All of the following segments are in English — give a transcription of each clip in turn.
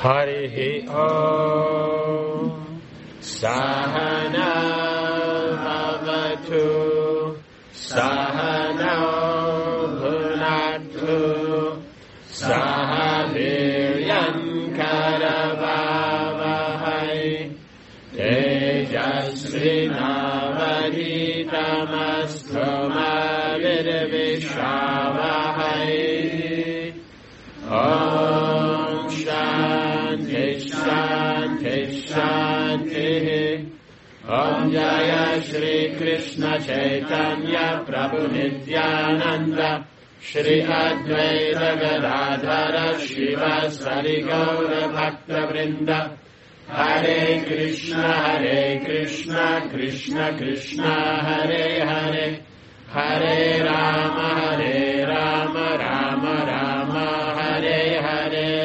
Harihi Om Sahana Bhavatu Sahana Bhunatu Sahaviryam Karavavahai Tejasvinavaditamastu Mavirvishavahai Om Shanti Shanti Shanti Om Jaya Shri Krishna Chaitanya Prabhu Nityananda Shri Advaita Gadadhara Shiva Sari Gaura Bhakta Vrinda Hare Krishna Krishna Krishna Hare Hare Hare Rama Rama Rama Hare Hare.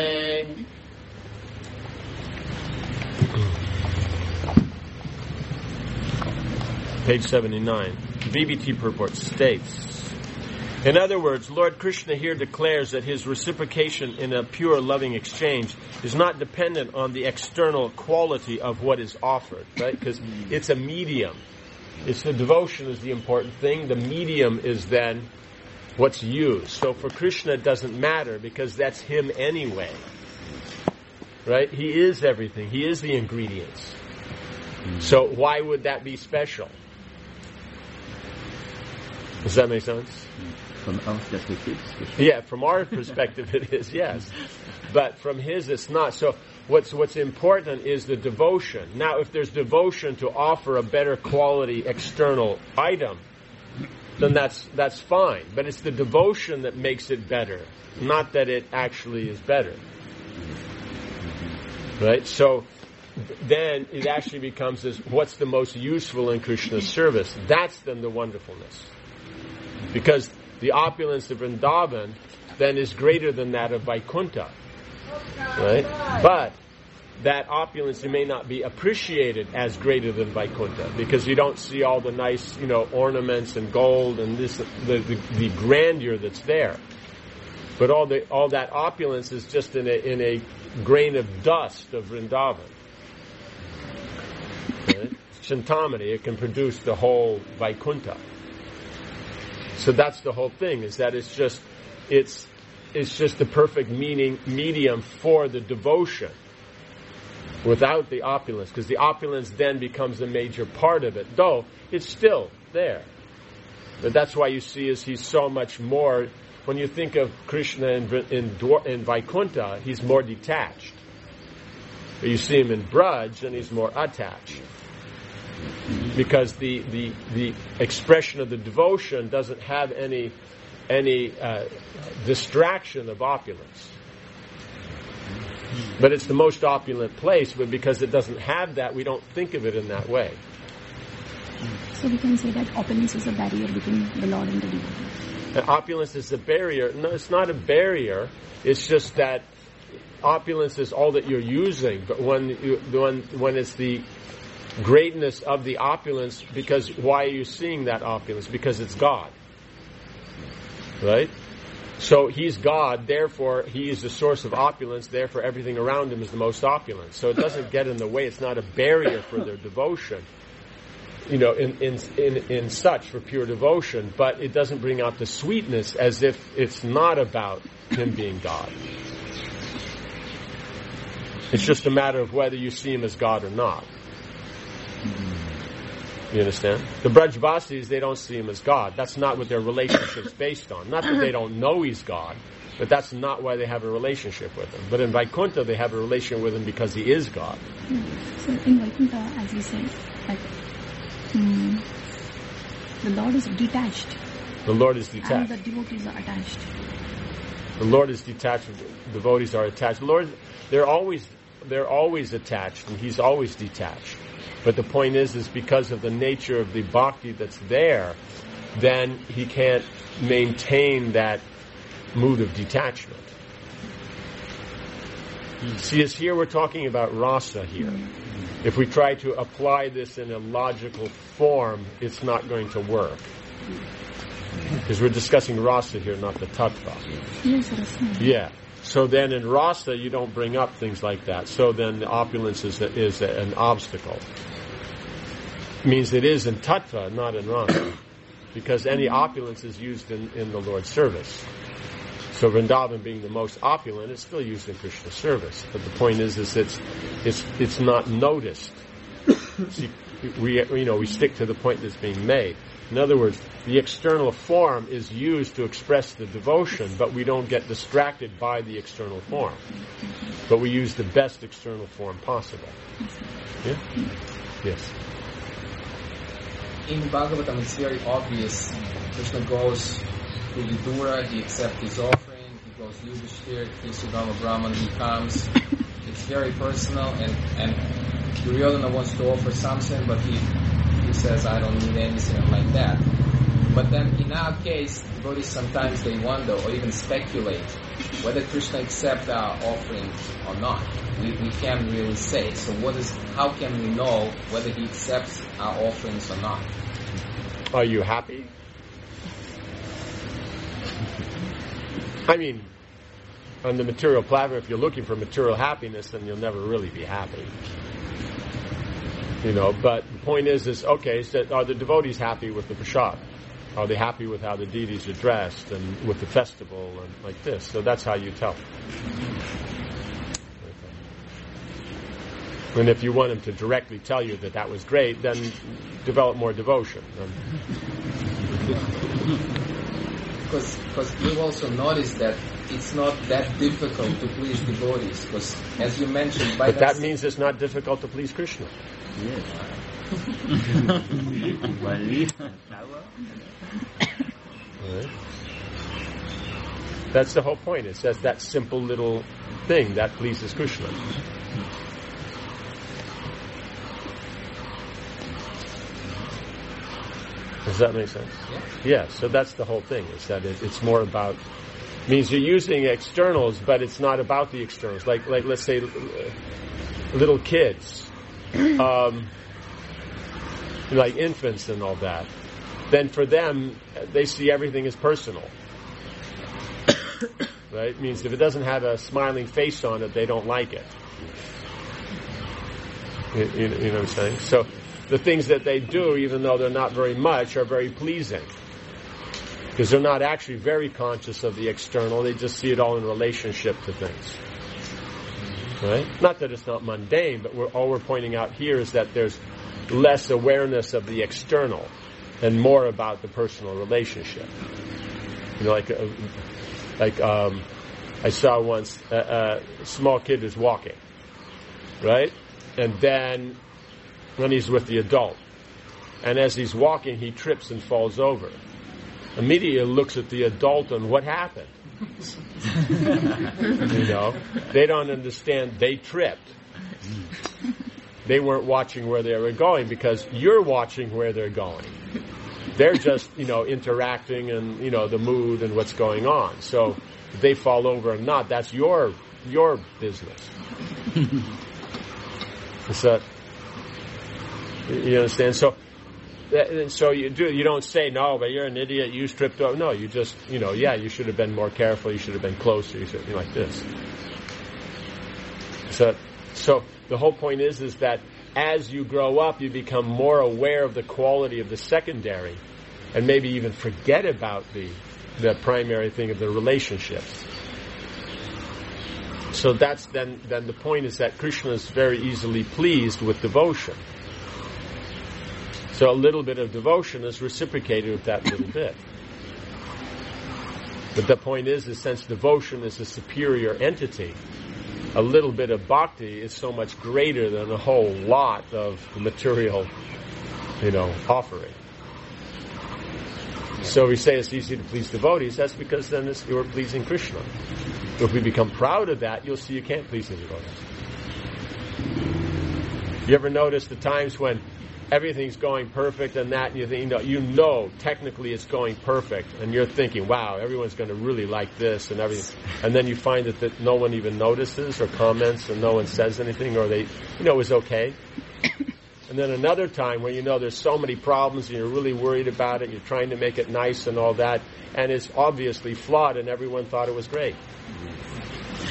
Page 79. VBT purport states, in other words, Lord Krishna here declares that his reciprocation in a pure loving exchange is not dependent on the external quality of what is offered, right? Because it's a medium. It's the devotion is the important thing. The medium is then what's used. So for Krishna it doesn't matter because that's him anyway. Right? He is everything. He is the ingredients. So why would that be special? Does that make sense? From our perspective? Yeah, from our perspective it is, yes. But from his it's not. So what's important is the devotion. Now if there's devotion to offer a better quality external item, then that's fine. But it's the devotion that makes it better, not that it actually is better. Right? So then it actually becomes this, what's the most useful in Krishna's service? That's then the wonderfulness. Because the opulence of Vrindavan then is greater than that of Vaikuntha. Right? But that opulence may not be appreciated as greater than Vaikuntha because you don't see all the nice, ornaments and gold and this the grandeur that's there. But all that opulence is just in a grain of dust of Vrindavan. Right? Chintamani, it can produce the whole Vaikuntha. So that's the whole thing, is that it's just the perfect medium for the devotion without the opulence, because the opulence then becomes a major part of it, though it's still there. But that's why you see he's so much more, when you think of Krishna in Vaikuntha, he's more detached. But you see him in Braj, and he's more attached. Because the expression of the devotion doesn't have any distraction of opulence. But it's the most opulent place, but because it doesn't have that, we don't think of it in that way. So we can say that opulence is a barrier between the Lord and the devotee. Opulence is a barrier. No, it's not a barrier. It's just that opulence is all that you're using. But when it's the greatness of the opulence, because why are you seeing that opulence? Because it's God. Right? So he's God, therefore he is the source of opulence, therefore everything around him is the most opulent. So it doesn't get in the way, it's not a barrier for their devotion, in such for pure devotion, but it doesn't bring out the sweetness as if it's not about him being God. It's just a matter of whether you see him as God or not. You understand? The Brajvasis, they don't see him as God. That's not what their relationship's based on. Not that they don't know he's God, but that's not why they have a relationship with him. But in Vaikuntha, they have a relationship with him because he is God. So in Vaikuntha, as you said, the Lord is detached. The Lord is detached. And the devotees are attached. The Lord is detached. The devotees are attached. The Lord, they're always attached, and he's always detached. But the point is because of the nature of the bhakti that's there, then he can't maintain that mood of detachment. See, as here we're talking about rasa here. If we try to apply this in a logical form, it's not going to work. Because we're discussing rasa here, not the tattva. Yes, rasa. Yeah. So then in rasa, you don't bring up things like that. So then the opulence is an obstacle. It means it is in tattva, not in rasa. Because any opulence is used in the Lord's service. So Vrindavan being the most opulent, it's still used in Krishna's service. But the point is it's not noticed. See, we stick to the point that's being made. In other words, the external form is used to express the devotion, but we don't get distracted by the external form. But we use the best external form possible. Yeah? Yes. In Bhagavatam, it's very obvious. Krishna goes to Vidura, he accepts his offering, he goes to Yudhishthir, he Sugama Brahman, he comes. It's very personal, and Duryodhana wants to offer something, but he says, I don't need anything like that. But then in our case, devotees sometimes they wonder or even speculate whether Krishna accepts our offerings or not. We can't really say. So how can we know whether he accepts our offerings or not? Are you happy? I mean, on the material platform, if you're looking for material happiness, then you'll never really be happy. But the point is okay, so are the devotees happy with the prasad? Are they happy with how the deities are dressed and with the festival and like this? So that's how you tell. And if you want them to directly tell you that was great, then develop more devotion. Because we've also noticed that it's not that difficult to please devotees. Because as you mentioned, but that means it's not difficult to please Krishna. Yes. Right. That's the whole point. It says that simple little thing that pleases Krishna. Does that make sense? Yeah. So that's the whole thing. Is that it's more about means you're using externals, but it's not about the externals. Like let's say little kids. Like infants and all that, then for them, they see everything as personal. Right? It means if it doesn't have a smiling face on it, they don't like it. You know what I'm saying? So the things that they do, even though they're not very much, are very pleasing. Because they're not actually very conscious of the external, they just see it all in relationship to things. Right? Not that it's not mundane, but all we're pointing out here is that there's less awareness of the external and more about the personal relationship. I saw once a small kid is walking, right? And then when he's with the adult, and as he's walking, he trips and falls over. Immediately looks at the adult and what happened? They don't understand they tripped. They weren't watching where they were going because you're watching where they're going. They're just, interacting and, the mood and what's going on. So if they fall over or not, that's your business. So, you understand? So you don't say, no, but you're an idiot, you tripped over. No, you just, you should have been more careful, you should have been closer, you should, like this. So the whole point is that as you grow up, you become more aware of the quality of the secondary and maybe even forget about the primary thing of the relationships. So that's then the point is that Krishna is very easily pleased with devotion. So a little bit of devotion is reciprocated with that little bit. But the point is since devotion is a superior entity, a little bit of bhakti is so much greater than a whole lot of material, offering. So we say it's easy to please devotees. That's because then you're pleasing Krishna. If we become proud of that, you'll see you can't please the devotees. You ever notice the times when everything's going perfect and that, and you think, technically it's going perfect, and you're thinking, wow, everyone's going to really like this and everything, and then you find that no one even notices or comments and no one says anything, or they, it was okay. And then another time where there's so many problems and you're really worried about it, you're trying to make it nice and all that, and it's obviously flawed and everyone thought it was great.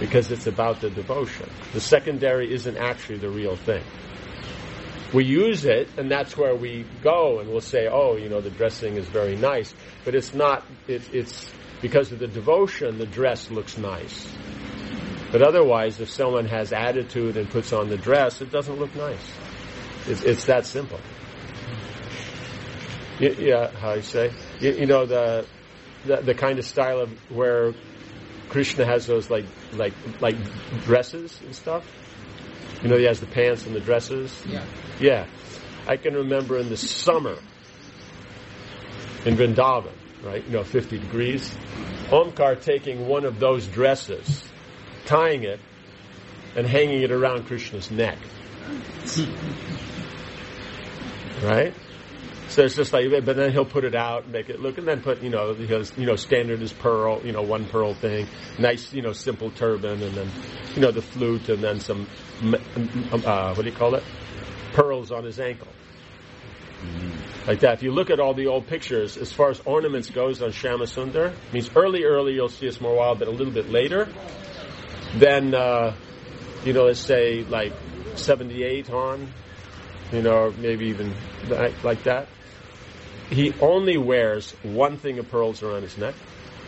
because it's about the devotion. The secondary isn't actually the real thing. We use it, and that's where we go, and we'll say, oh, the dressing is very nice. But it's not, it's because of the devotion, the dress looks nice. But otherwise, if someone has attitude and puts on the dress, it doesn't look nice. It's that simple. Yeah, how you say? The kind of style of where Krishna has those like dresses and stuff. He has the pants and the dresses. Yeah. Yeah. I can remember in the summer in Vrindavan, right? 50 degrees. Omkar taking one of those dresses, tying it, and hanging it around Krishna's neck. Right? So it's just like, but then he'll put it out, make it look, and then put, his, standard is pearl, one pearl thing, nice, simple turban, and then, the flute, and then some, what do you call it? Pearls on his ankle. Like that. If you look at all the old pictures, as far as ornaments goes on Shama Sundar, means early you'll see a small while, but a little bit later, then, let's say like 78 on, or maybe even like that. He only wears one thing of pearls around his neck,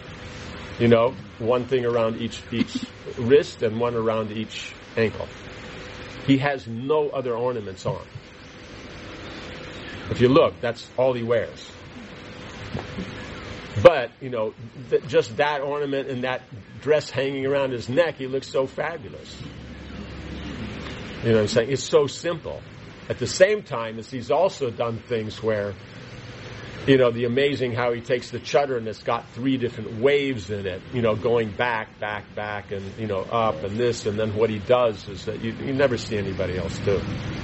one thing around each wrist and one around each ankle. He has no other ornaments on. If you look, that's all he wears. But, just that ornament and that dress hanging around his neck, he looks so fabulous. You know what I'm saying? It's so simple. At the same time, as he's also done things where, the amazing how he takes the chadar and it's got 3 different waves in it, going back, and, up and this, and then what he does is that you never see anybody else do.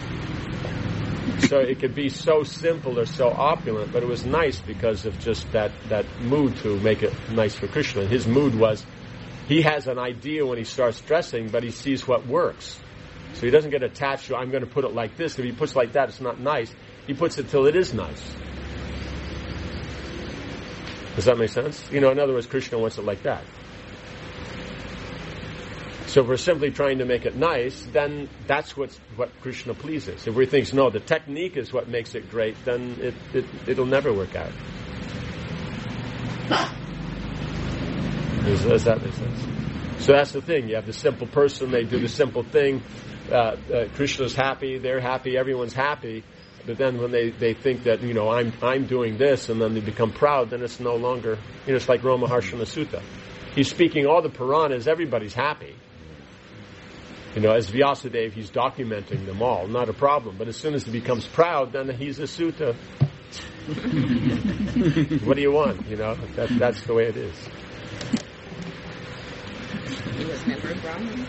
So it could be so simple or so opulent, but it was nice because of just that mood to make it nice for Krishna. His mood was, he has an idea when he starts dressing, but he sees what works. So he doesn't get attached to, I'm going to put it like this. If he puts it like that, it's not nice. He puts it till it is nice. Does that make sense? In other words, Krishna wants it like that. So if we're simply trying to make it nice, then that's what Krishna pleases. If we think, no, the technique is what makes it great, then it'll never work out. Does that make sense? So that's the thing. You have the simple person, they do the simple thing. Krishna's happy, they're happy, everyone's happy. But then when they think that, I'm doing this, and then they become proud, then it's no longer, it's like Roma Harshana Sutta. He's speaking all the Puranas, everybody's happy. As Vyasadeva, he's documenting them all, not a problem. But as soon as he becomes proud, then he's a sutta. What do you want? That's the way it is. He was never a Brahmin.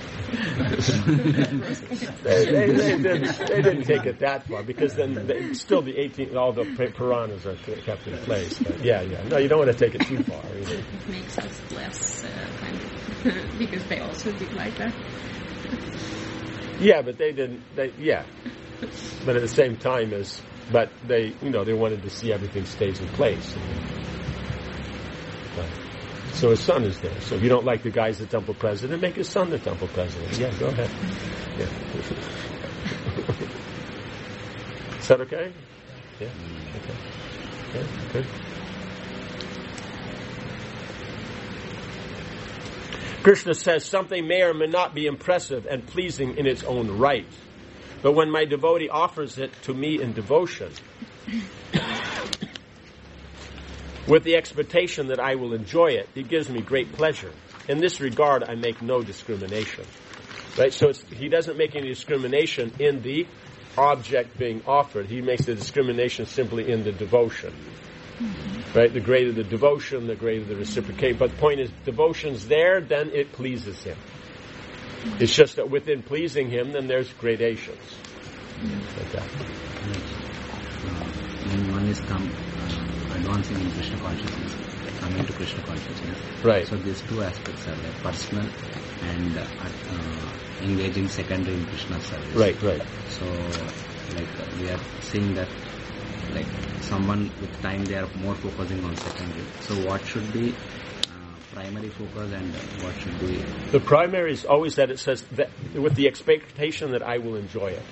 they didn't take it that far, because then still all the Puranas are kept in place. But yeah. No, you don't want to take it too far. It makes us less kind of because they also did like that. Yeah, but they didn't. But at the same time, they wanted to see everything stays in place. So his son is there. So if you don't like the guy's the temple president, make his son the temple president. Yeah, go ahead. Yeah. Is that okay? Yeah. Okay. Yeah, good. Krishna says something may or may not be impressive and pleasing in its own right. But when my devotee offers it to me in devotion, with the expectation that I will enjoy it, it gives me great pleasure. In this regard, I make no discrimination. Right? So he doesn't make any discrimination in the object being offered. He makes the discrimination simply in the devotion. Right? The greater the devotion, the greater the reciprocate. But the point is, devotion's there, then it pleases him. It's just that within pleasing him, then there's gradations. Like that. When one is advancing in Krishna consciousness, coming to Krishna consciousness. Right. So these 2 aspects are like personal and engaging secondary in Krishna service. Right. So, we are seeing that, someone with time they are more focusing on secondary. So what should be primary focus and what should be? The primary is always that it says that with the expectation that I will enjoy it.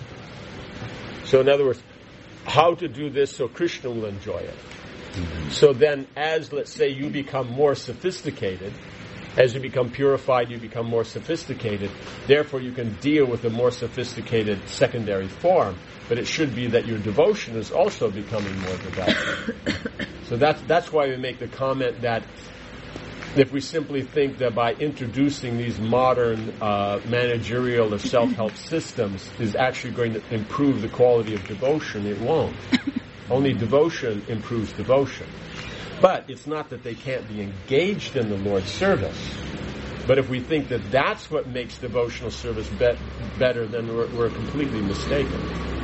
So in other words, how to do this so Krishna will enjoy it. Mm-hmm. So then as, let's say, you become more sophisticated, as you become purified, you become more sophisticated. Therefore, you can deal with a more sophisticated secondary form. But it should be that your devotion is also becoming more developed. So that's why we make the comment that if we simply think that by introducing these modern managerial or self-help systems is actually going to improve the quality of devotion, it won't. Only devotion improves devotion. But it's not that they can't be engaged in the Lord's service. But if we think that that's what makes devotional service better, then we're completely mistaken.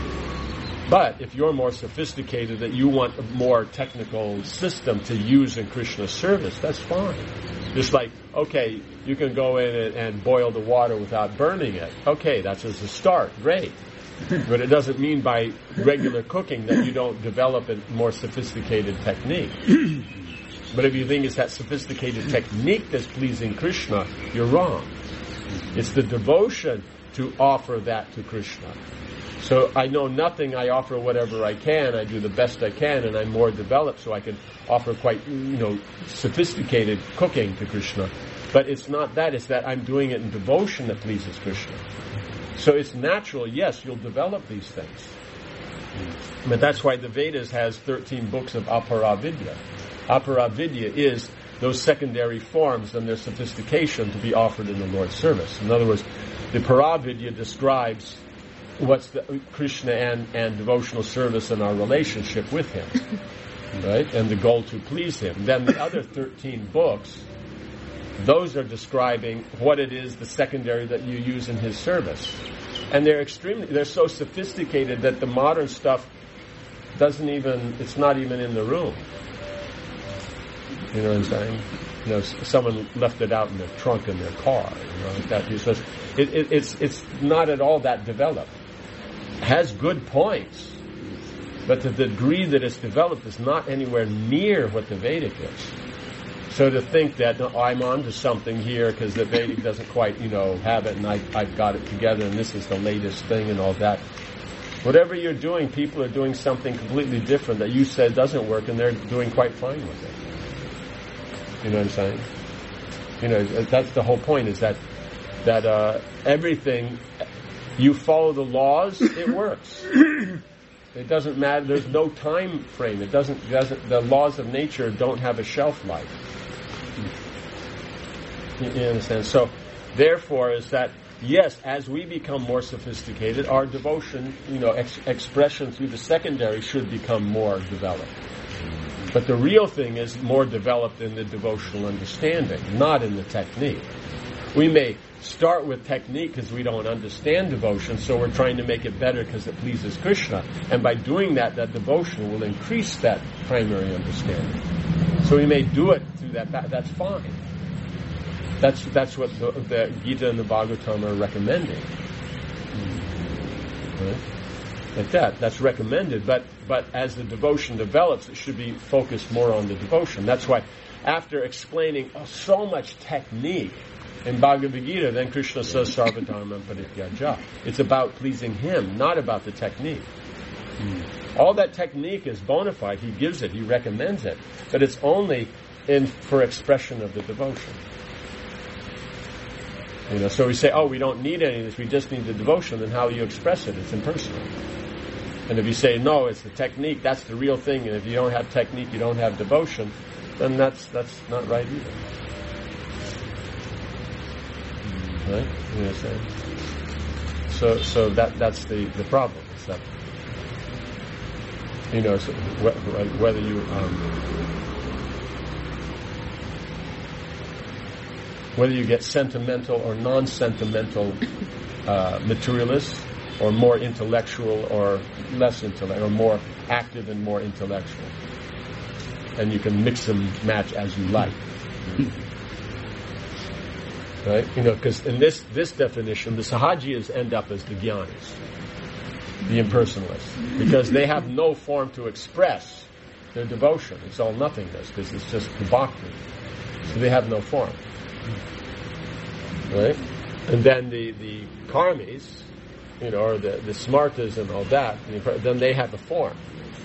But if you're more sophisticated, that you want a more technical system to use in Krishna's service, that's fine. Just like, okay, you can go in and boil the water without burning it. Okay, that's as a start. Great. But it doesn't mean by regular cooking that you don't develop a more sophisticated technique. But if you think it's that sophisticated technique that's pleasing Krishna, you're wrong. It's the devotion to offer that to Krishna. So I know nothing, I offer whatever I can, I do the best I can, and I'm more developed so I can offer quite, sophisticated cooking to Krishna. But it's not that, it's that I'm doing it in devotion that pleases Krishna. So it's natural, yes, you'll develop these things. But that's why the Vedas has 13 books of Aparavidya. Aparavidya is those secondary forms and their sophistication to be offered in the Lord's service. In other words, the Paravidya describes what's the Krishna and devotional service and our relationship with Him, right? And the goal to please Him. Then the other 13 books, those are describing what it is, the secondary that you use in His service. And they're so sophisticated that the modern stuff it's not even in the room. You know what I'm saying? Someone left it out in their trunk in their car, like that. So it's not at all that developed. It has good points, but the degree that it's developed is not anywhere near what the Vedic is. So to think that I'm onto something here because the Vedic doesn't quite, have it, and I've got it together, and this is the latest thing and all that. Whatever you're doing, people are doing something completely different that you said doesn't work, and they're doing quite fine with it. You know what I'm saying? That's the whole point, is that everything, you follow the laws, it works. It doesn't matter, there's no time frame. The laws of nature don't have a shelf life. You understand? So, therefore, is that, yes, as we become more sophisticated, our devotion, expression through the secondary should become more developed. But the real thing is more developed in the devotional understanding, not in the technique. We may start with technique because we don't understand devotion, so we're trying to make it better because it pleases Krishna. And by doing that devotion will increase that primary understanding. So we may do it through that. That's fine. That's what the Gita and the Bhagavatam are recommending. Right? Like that. That's recommended. But as the devotion develops, it should be focused more on the devotion. That's why after explaining so much technique in Bhagavad Gita, then Krishna says, Sarvadharma Parityaja. It's about pleasing Him, not about the technique. All that technique is bona fide. He gives it, He recommends it. But it's only for expression of the devotion. So we say, we don't need any of this, we just need the devotion. Then how you express it? It's impersonal. And if you say, no, it's the technique, that's the real thing, and if you don't have technique, you don't have devotion, then that's not right either. Right? You know what I'm saying? So that's the problem. Is that, so whether you whether you get sentimental or non-sentimental materialists, or more intellectual or less intellectual, or more active and more intellectual, and you can mix and match as you like. Right? Because in this definition, the Sahajiyas end up as the Jnanis, the impersonalists, because they have no form to express their devotion. It's all nothingness, because it's just the bhakti. So they have no form. Right? And then the karmis, or the smartas and all that, then they have a form.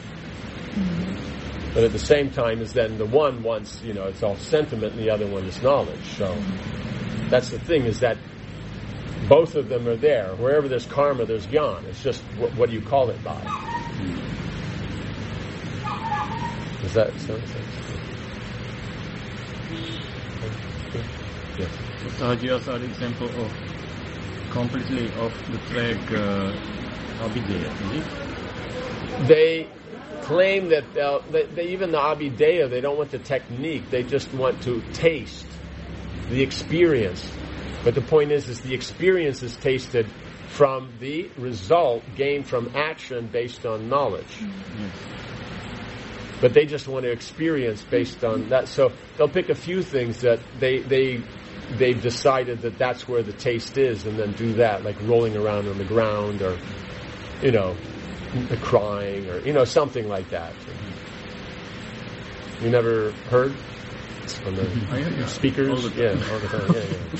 But at the same time is then the one wants, it's all sentiment and the other one is knowledge. So that's the thing, is that both of them are there. Wherever there's karma, there's jnana. It's just what do you call it by? Does that make sense? Yes. Sahajiyas are example of completely off the track Abhideya, is it? They claim that they even the Abhideya, they don't want the technique. They just want to taste the experience. But the point is the experience is tasted from the result gained from action based on knowledge. Yes. But they just want to experience based on that. So they'll pick a few things that they've decided that that's where the taste is, and then do that, like rolling around on the ground, or crying, or something like that. You never heard on the speakers? All the time. Yeah, all the time.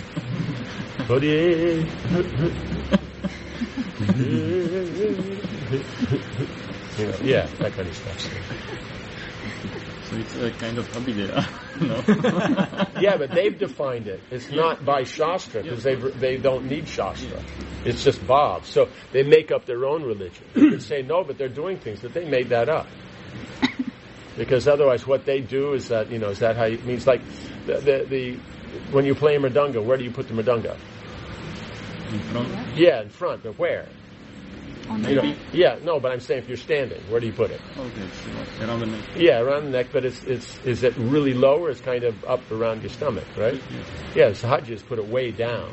Yeah. That kind of stuff. So it's a kind of Abhideya, no? Yeah, but they've defined it. It's not by Shastra, because they don't need Shastra. It's just Bhav. So they make up their own religion. You could say, no, but they're doing things, but they made that up. Because otherwise what they do is that, is that how it means, like, the when you play mridanga, where do you put the mridanga? In front? Yeah, in front, but where? On the neck. Yeah, no, but I'm saying if you're standing, where do you put it? Okay, so around the neck. Yeah, around the neck, but is it really low, or it's kind of up around your stomach, right? Yeah, Sahajiyas put it way down.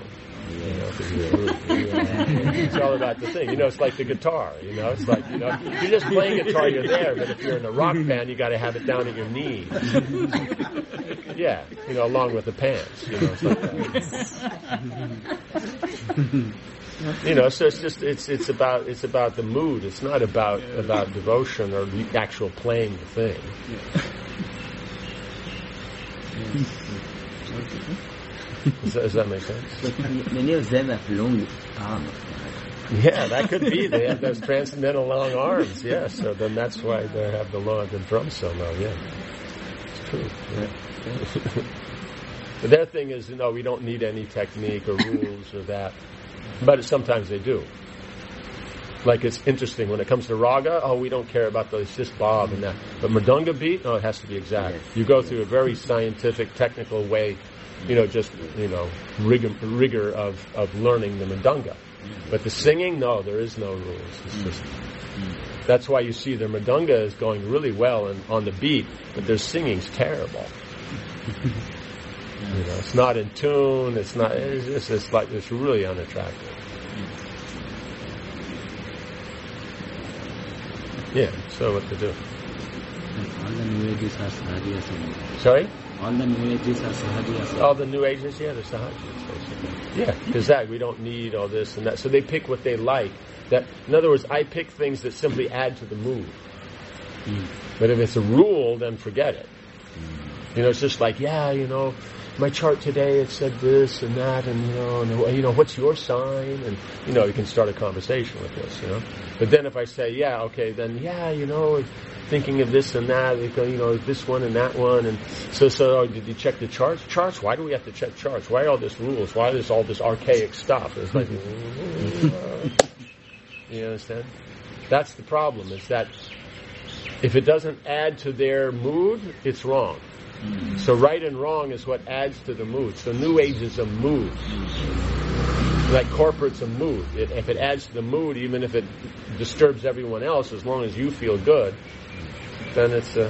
It's all about the thing. It's like the guitar. It's like, if you're just playing guitar, you're there, but if you're in a rock band, you got to have it down at your knees. Yeah, along with the pants. It's like that. So it's just it's about the mood. It's not about devotion or the actual playing the thing. Does that make sense? Many of them have long arms. Yeah, that could be. They have those transcendental long arms. Yeah, so then that's why they have the drum solo. Yeah, it's true. Yeah. But their thing is, we don't need any technique or rules or that. But sometimes they do. Like, it's interesting when it comes to raga. We don't care about those, it's just Bhav and that. But mridanga beat, it has to be exact. You go through a very scientific, technical way. Rigor of learning the mridanga. But the singing, no, there is no rules. It's just that's why you see the mridanga is going really well on the beat, but their singing's terrible. It's not in tune. It's not. It's like it's really unattractive. Yeah. So what to do? All the New Ages are Sahajiyas. Sorry. All the New Ages are Sahajiyas. All the New Ages, yeah, they're Sahajiyas, basically. Yeah, because we don't need all this and that. So they pick what they like. In other words, I pick things that simply add to the mood. But if it's a rule, then forget it. It's just like, my chart today, it said this and that, and what's your sign? And you can start a conversation with this, But then if I say, thinking of this and that, this one and that one, and so did you check the charts? Charts? Why do we have to check charts? Why all this rules? Why is all this archaic stuff? It's like, you understand? That's the problem. Is that if it doesn't add to their mood, it's wrong. So right and wrong is what adds to the mood. So New Age is a mood. Like corporate's a mood. If it adds to the mood, even if it disturbs everyone else, as long as you feel good, then it's Does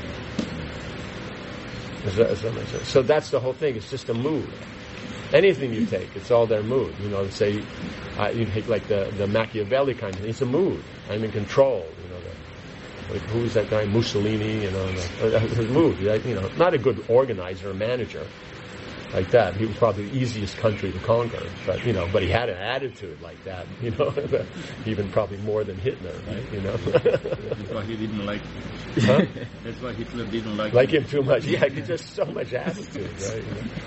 that make sense? So that's the whole thing. It's just a mood. Anything you take, it's all their mood. Say you take like the Machiavelli kind of thing. It's a mood. I'm in control. Who's that guy? Mussolini. His mood. Not a good organizer or manager. like that. He was probably the easiest country to conquer, but he had an attitude like that, even probably more than Hitler, right? That's why he didn't like. Huh? That's why Hitler didn't like him too much. Yeah, just so much attitude, right?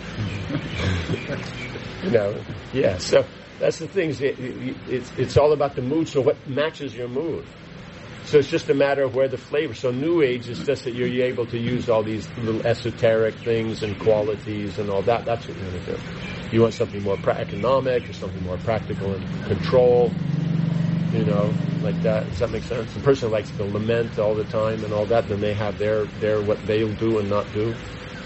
Yeah. So that's the thing. It's all about the mood. So what matches your mood? So it's just a matter of where the flavor. So New Age is just that you're able to use all these little esoteric things and qualities and all that. That's what you're going to do. You want something more economic or something more practical and control, like that. Does that make sense? The person likes to lament all the time and all that, then they have their what they'll do and not do.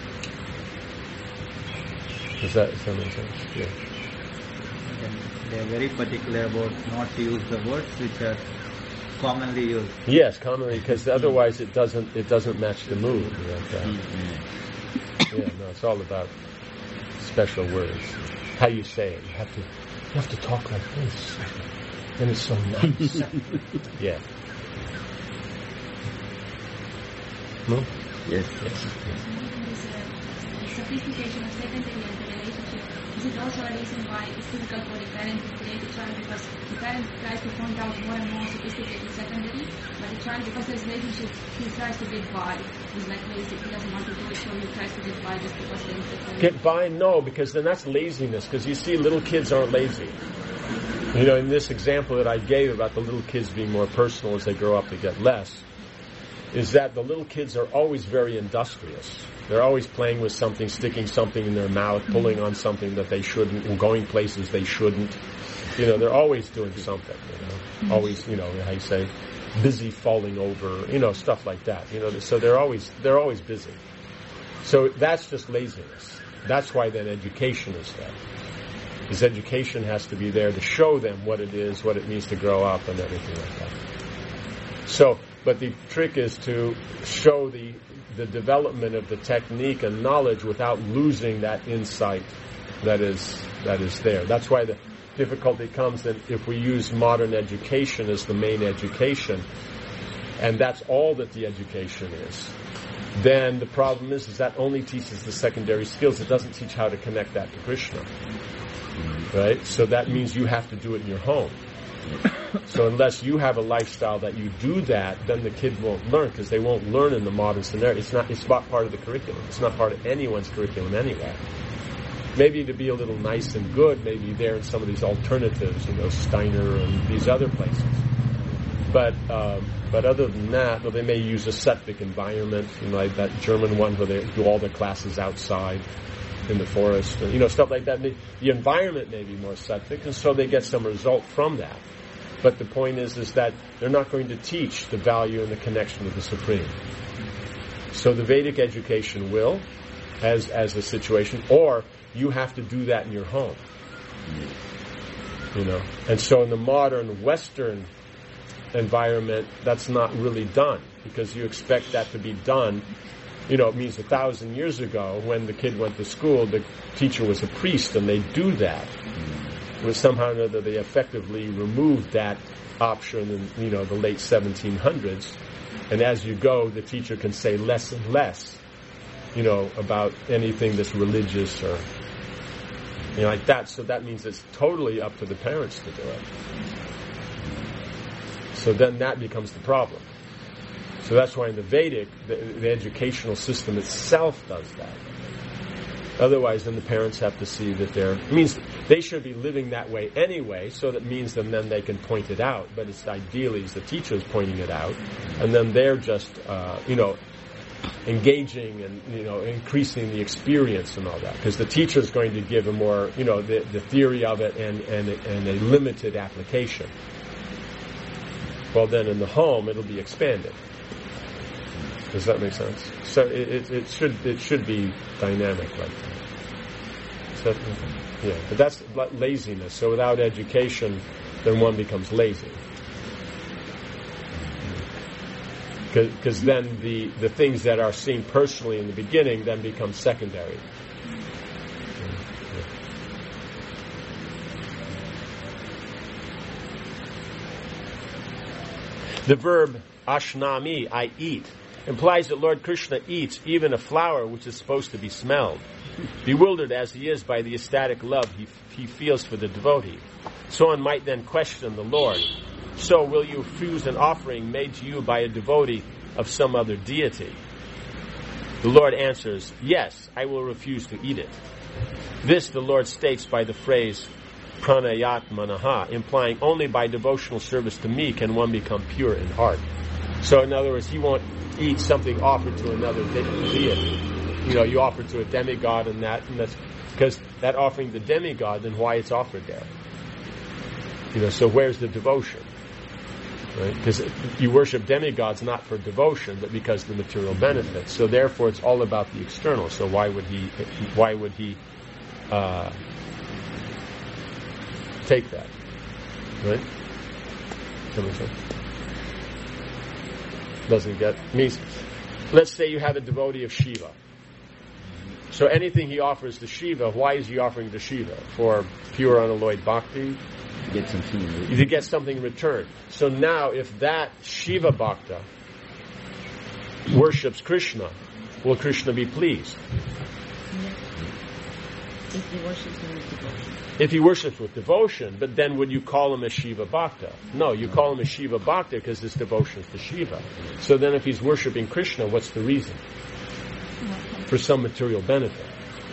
Does that make sense? Yeah. They are very particular about not to use the words which are commonly used. Yes, commonly, because otherwise it doesn't match the mood. It's all about special words. How you say it. You have to talk like this. And it's so nice. Yeah. No? Yes. Sophistication of secondary and the relationship, is it also a reason why it's difficult for the parent to create a child, because the parent tries to point out more and more sophisticated secondary, but the child, because there's relationship, he tries to get by. He's like lazy, he doesn't want to do it, so he tries to get by just because there is secondary. Get by? No, because then that's laziness, because you see, little kids aren't lazy. In this example that I gave about the little kids being more personal as they grow up to get less, is that the little kids are always very industrious. They're always playing with something, sticking something in their mouth, pulling on something that they shouldn't, or going places they shouldn't. They're always doing something, Always, how you say, busy falling over, stuff like that. So they're always busy. So that's just laziness. That's why then education is there. Because education has to be there to show them what it is, what it means to grow up, and everything like that. So, but the trick is to show the development of the technique and knowledge without losing that insight that is there. That's why the difficulty comes that if we use modern education as the main education, and that's all that the education is, then the problem is that only teaches the secondary skills. It doesn't teach how to connect that to Krishna. Right? So that means you have to do it in your home. So unless you have a lifestyle that you do that, then the kid won't learn, because they won't learn in the modern scenario. It's not part of the curriculum. It's not part of anyone's curriculum anyway. Maybe to be a little nice and good, maybe there in some of these alternatives, Steiner and these other places. But other than that, they may use a septic environment, like that German one where they do all their classes outside in the forest, stuff like that. The environment may be more septic, and so they get some result from that. But the point is that they're not going to teach the value and the connection with the Supreme. So the Vedic education will, as a situation, or you have to do that in your home. And so in the modern Western environment, that's not really done, because you expect that to be done. It means 1,000 years ago, when the kid went to school, the teacher was a priest, and they do that. It was somehow or another they effectively removed that option in, the late 1700s. And as you go, the teacher can say less and less, about anything that's religious or, like that. So that means it's totally up to the parents to do it. So then that becomes the problem. So that's why in the Vedic, the educational system itself does that. Otherwise, then the parents have to see that means they should be living that way anyway, so that means then they can point it out. But it's ideally the teacher is pointing it out, and then they're just, engaging and, increasing the experience and all that. Because the teacher is going to give a more, the theory of it and a limited application. Well, then in the home, it'll be expanded. Does that make sense? So it should be dynamic like that. So, yeah, but that's laziness. So without education, then one becomes lazy. Because then the things that are seen personally in the beginning then become secondary. The verb ashnami, I eat, implies that Lord Krishna eats even a flower which is supposed to be smelled. bewildered as he is by the ecstatic love he feels for the devotee. Someone might then question the Lord, so will you refuse an offering made to you by a devotee of some other deity? The Lord answers, yes, I will refuse to eat it. This the Lord states by the phrase pranayatmanaha, implying only by devotional service to me can one become pure in heart. So in other words, he won't eat something offered to another deity. You offer to a demigod and that's because that offering the demigod, then why it's offered there? So where's the devotion? Right? Because you worship demigods not for devotion, but because of the material benefits. So therefore, it's all about the external. So why would he take that? Right? Doesn't get means. Let's say you have a devotee of Shiva. So anything he offers to Shiva, why is he offering to Shiva? For pure unalloyed bhakti? To get something in return. So now, if that Shiva Bhakta worships Krishna, will Krishna be pleased? If he worships with devotion. If he worships with devotion, but then would you call him a Shiva Bhakta? No, you call him a Shiva Bhakta because his devotion is to Shiva. So then if he's worshipping Krishna, what's the reason? For some material benefit.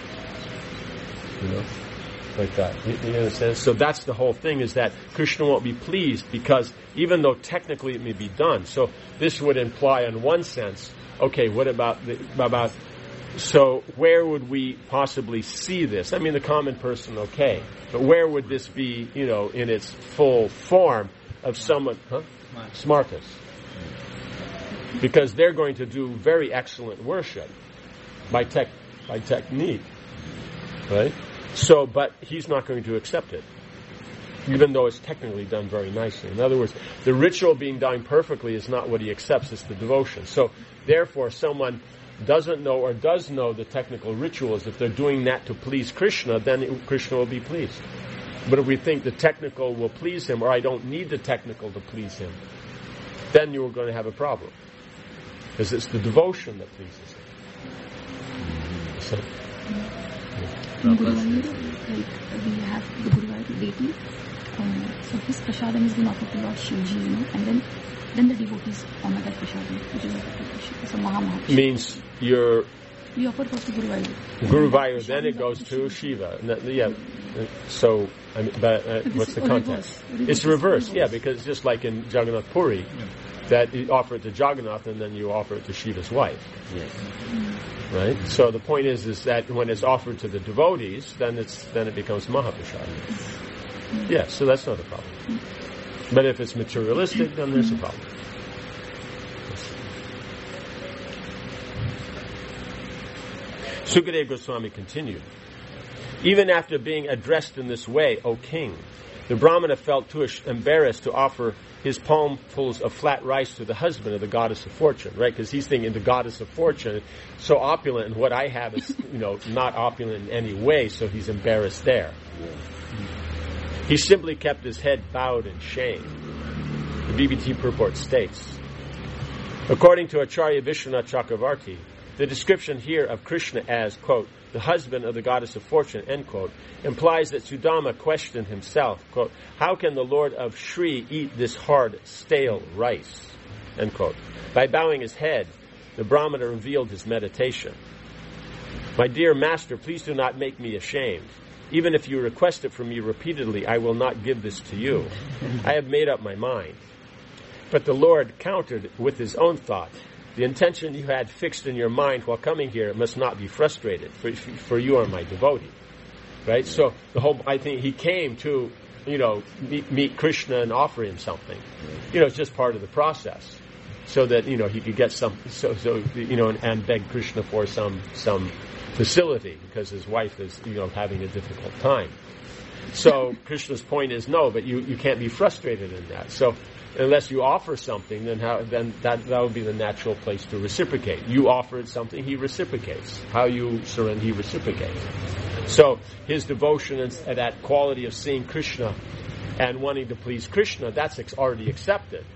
Like that. You understand? So that's the whole thing, is that Krishna won't be pleased because even though technically it may be done, so this would imply in one sense, okay, what about so where would we possibly see this? I mean, the common person, okay, but where would this be, in its full form of someone, Smartas? Because they're going to do very excellent worship by technique, right? So, but he's not going to accept it, even though it's technically done very nicely. In other words, the ritual being done perfectly is not what he accepts, it's the devotion. So, therefore, someone doesn't know or does know the technical rituals, if they're doing that to please Krishna, then Krishna will be pleased. But if we think the technical will please him, or I don't need the technical to please him, then you're going to have a problem. Because it's the devotion that pleases him. So, in Guruvayur, we have the Guruvayur deity. So his prasadam is being offered to Lord Shivji, and then the devotees honor that prasadam, which is offered to Shiva. So Maha. Means we offer first to Guruvayur. Guruvayur, then it goes to Shiva. Yeah. So, what's the context? It's reversed, yeah, because it's just like in Jagannath Puri, that you offer it to Jagannath and then you offer it to Shiva's wife. Yes. Right? So the point is that when it's offered to the devotees, then it becomes Mahaprasad. Yeah, so that's not a problem. But if it's materialistic, then there's a problem. Sukadeva Goswami continued, even after being addressed in this way, O king, the Brahmana felt too embarrassed to offer his palmfuls of flat rice to the husband of the goddess of fortune, right? Because he's thinking the goddess of fortune, so opulent, and what I have is, not opulent in any way, so he's embarrassed there. He simply kept his head bowed in shame. The BBT purport states, according to Acharya Vishwanath Chakravarti, the description here of Krishna as, quote, the husband of the goddess of fortune, end quote, implies that Sudama questioned himself, quote, how can the Lord of Shri eat this hard, stale rice, end quote. By bowing his head, the Brahmana revealed his meditation. My dear master, please do not make me ashamed. Even if you request it from me repeatedly, I will not give this to you. I have made up my mind. But the Lord countered with his own thought. The intention you had fixed in your mind while coming here must not be frustrated, for you are my devotee. Right? So I think he came to, meet Krishna and offer him something. It's just part of the process. So that, he could get some, and beg Krishna for some facility, because his wife is, having a difficult time. So Krishna's point is, no, but you can't be frustrated in that. So, unless you offer something, then that would be the natural place to reciprocate. You offered something, he reciprocates. How you surrender, he reciprocates. So his devotion and that quality of seeing Krishna and wanting to please Krishna, that's already accepted.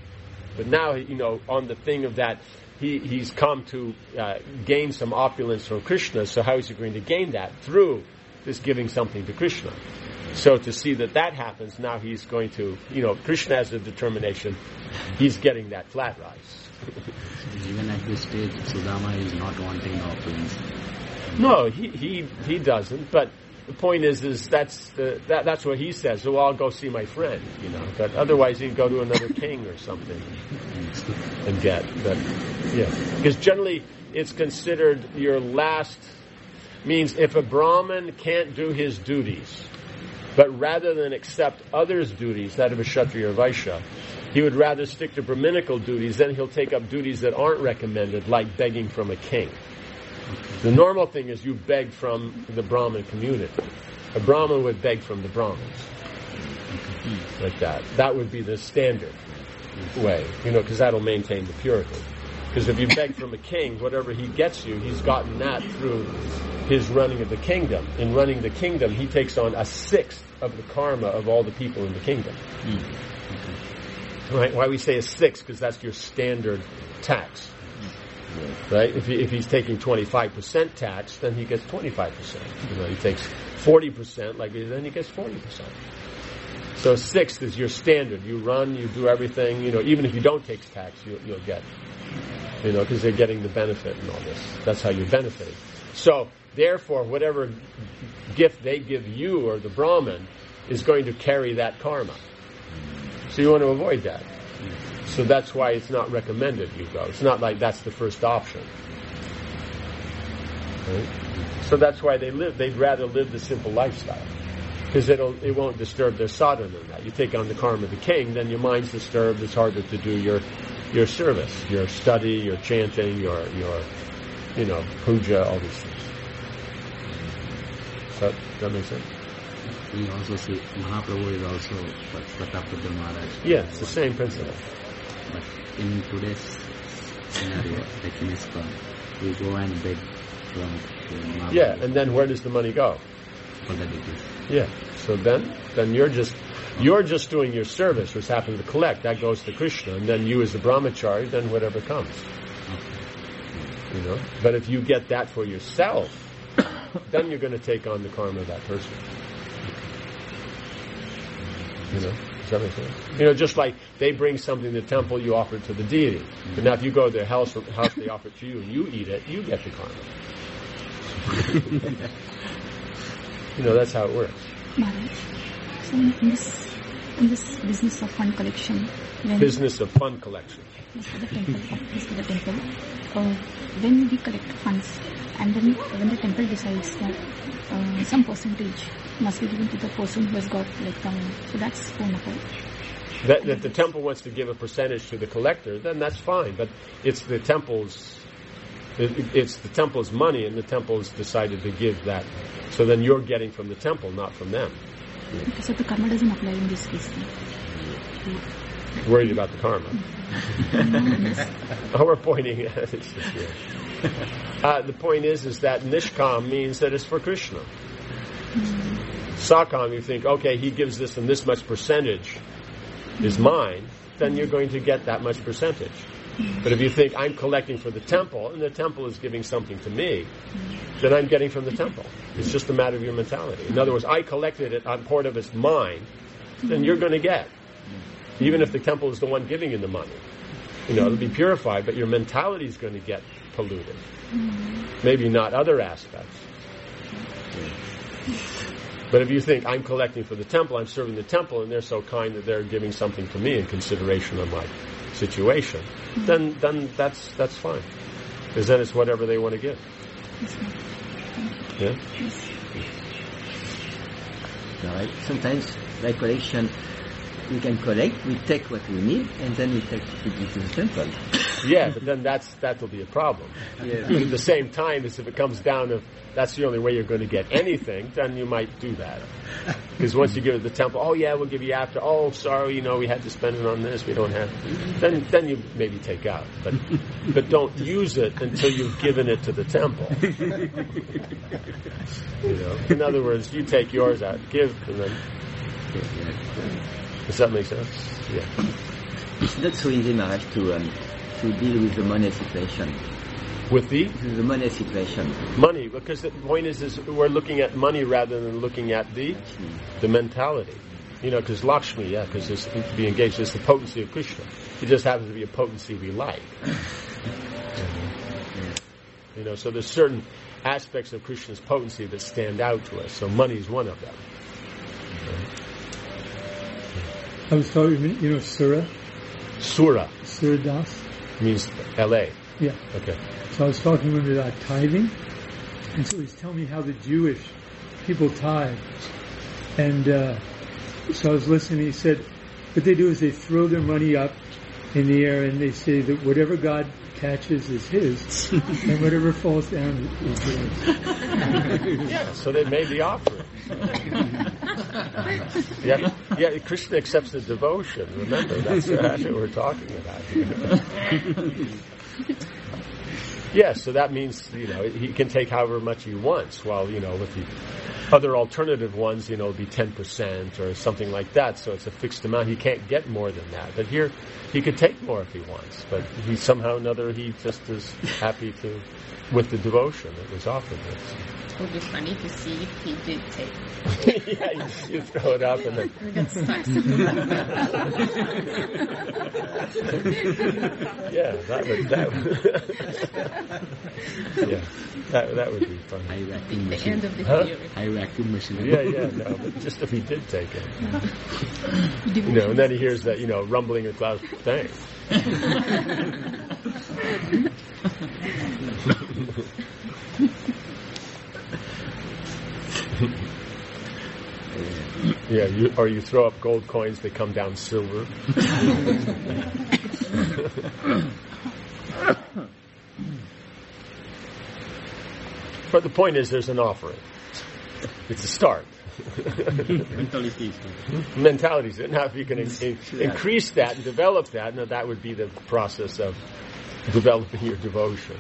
But now, on the thing of that, he's come to gain some opulence from Krishna. So how is he going to gain that? Through this giving something to Krishna. So to see that happens, now he's going to, Krishna has a determination. He's getting that flat rise. Even at this stage, Sudama is not wanting opulence. No, he doesn't. But the point is that's what he says. So I'll go see my friend, But otherwise, he'd go to another king or something and get. But yeah, because generally it's considered your last. Means if a Brahmin can't do his duties, but rather than accept others' duties, that of a Kshatriya or Vaishya, he would rather stick to Brahminical duties. Then he'll take up duties that aren't recommended, like begging from a king. The normal thing is you beg from the Brahmin community. A Brahmin would beg from the Brahmins. Like that. That would be the standard way, because that'll maintain the purity. Because if you beg from a king, whatever he gets you, he's gotten that through his running of the kingdom. In running the kingdom, he takes on 1/6 of the karma of all the people in the kingdom. Right? Why we say 1/6? Because that's your standard tax. Right? If he's taking 25% tax, then he gets 25%. He takes 40%, then he gets 40%. So 1/6 is your standard. You run, you do everything. Even if you don't take tax, you'll get. Because they're getting the benefit and all this. That's how you're benefiting. So therefore, whatever gift they give you or the Brahmin is going to carry that karma. So you want to avoid that. So that's why it's not recommended you go. It's not like that's the first option. Right? So that's why they'd rather live the simple lifestyle. Because it won't disturb their sadhana in that. You take on the karma of the king, then your mind's disturbed, it's harder to do your service, your study, your chanting, your puja, all these things. Does that make sense? We also see Mahaprabhu is also Pratapadra Maharaj. Yeah, it's the same principle. But in today's scenario, like in ISKCON, we go and beg from Mahaprabhu. Yeah, and then where does the money go? For the deities. Yeah, so then you're just doing your service, which happens to collect. That goes to Krishna, and then you as the brahmachari, then whatever comes. But if you get that for yourself, then you're going to take on the karma of that person. Does that make sense? Just like they bring something to the temple, you offer it to the deity. But now if you go to their house, they offer it to you, and you eat it, you get the karma. That's how it works. Maharaj, so in this business of fund collection, Business of fund collection. For the temple, when we collect funds, and then when the temple decides that some percentage must be given to the person who has got so that's wonderful. That the temple wants to give a percentage to the collector, then that's fine. But it's the temple's money, and the temple's decided to give that. So then you're getting from the temple, not from them. Okay, so the karma doesn't apply in this case. Worried about the karma. We're pointing at it. The point is that nishkam means that it's for Krishna. Sakam, you think, okay, he gives this and this much percentage is mine, then you're going to get that much percentage. But if you think I'm collecting for the temple and the temple is giving something to me, then I'm getting from the temple. It's just a matter of your mentality. In other words, I collected it on part of it's mine, then you're going to get. Even if the temple is the one giving you the money. It'll be purified, but your mentality is going to get polluted. Maybe not other aspects. But if you think I'm collecting for the temple, I'm serving the temple, and they're so kind that they're giving something to me in consideration of my situation, then that's fine. Because then it's whatever they want to give. Yeah? Right. Sometimes, like collection, we can collect, we take what we need, and then we take it to the temple. Yeah, but then that'll be a problem. Yeah. At the same time, as if it comes down to that's the only way you're going to get anything, then you might do that. Because once you give it to the temple, oh yeah, we'll give you after. Oh, sorry, we had to spend it on this. We don't have. Then you maybe take out, but don't use it until you've given it to the temple. In other words, you take yours out, give, and then. Does that make sense? Yeah. It's not so easy, Maharaj, to deal with the money situation. With the money situation. Money, because the point is we're looking at money rather than looking at the mentality. Because Lakshmi, because it's to be engaged, is the potency of Krishna. It just happens to be a potency we like. So there's certain aspects of Krishna's potency that stand out to us. So money is one of them. I was talking, Sura. Sura. Sura Das. Means L.A. Yeah. Okay. So I was talking to him about tithing, and so he's telling me how the Jewish people tithe. And so I was listening, he said, what they do is they throw their money up in the air and they say that whatever God catches is his, and whatever falls down is his. Yeah, so they made the offering. Yeah, Krishna accepts the devotion. Remember, that's what we're talking about here. Yeah, so that means, he can take however much he wants, while, with the other alternative ones, it'll be 10% or something like that, so it's a fixed amount. He can't get more than that. But here, he could take more if he wants, but he somehow or another, he just is happy with the devotion that was offered. It would be funny to see if he did take. Yeah, you throw it up and then... We got stuck. Yeah, that would be fun. High vacuum The machine. end of the theory. High vacuum machine. Yeah, no, but just if he did take it. And then he hears that, rumbling in the clouds, thanks. Yeah, you throw up gold coins, they come down silver. But the point is, there's an offering. It's a start. Mentalities. Now, if you can increase that and develop that, now that would be the process of developing your devotion.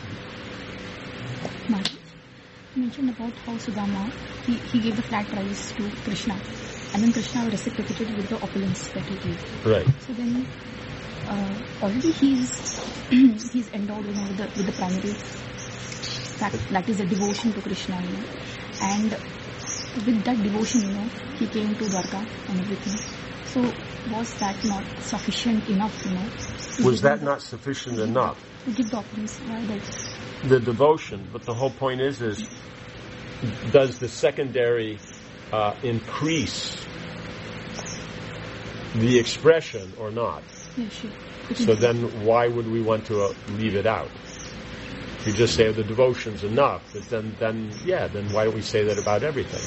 You mentioned about how Sudama, he gave the flat rice to Krishna, and then Krishna reciprocated with the opulence that he gave. Right. So then, already he's endowed, with the primary. That is a devotion to Krishna, and with that devotion, he came to Dwarka and everything. So was that not sufficient enough, Was that not sufficient enough? To give the offerings, the devotion, but the whole point is does the secondary increase the expression or not? Yeah, sure. So then why would we want to leave it out? If you just say the devotion's enough, but then why don't we say that about everything?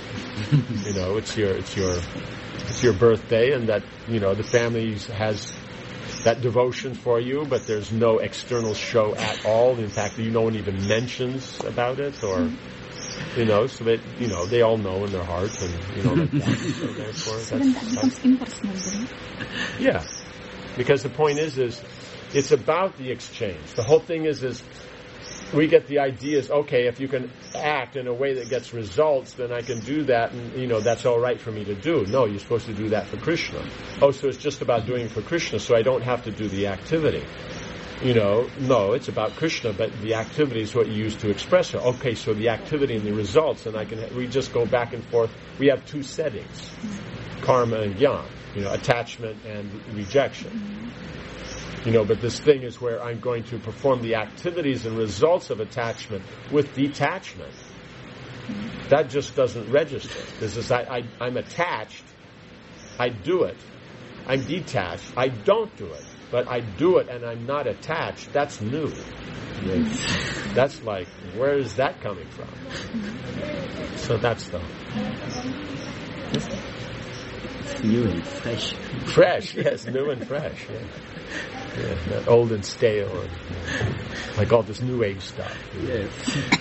It's your birthday, and that the family has that devotion for you, but there's no external show at all. In fact, no one even mentions about it, or so that they all know in their hearts, and like that. So therefore, then that becomes impersonal, then. Yeah, because the point is it's about the exchange. The whole thing is we get the ideas, okay, if you can act in a way that gets results, then I can do that, and, that's all right for me to do. No, you're supposed to do that for Krishna. Oh, so it's just about doing it for Krishna, so I don't have to do the activity. No, it's about Krishna, but the activity is what you use to express it. Okay, so the activity and the results, and we just go back and forth. We have two settings, karma and jnana, attachment and rejection. But this thing is where I'm going to perform the activities and results of attachment with detachment. That just doesn't register. This is I'm attached, I do it. I'm detached, I don't do it. But I do it and I'm not attached. That's new. That's like, where is that coming from? So that's the... It's new and fresh. Fresh, yes, new and fresh. Yeah, not old and stale, and, like all this New Age stuff. Yes.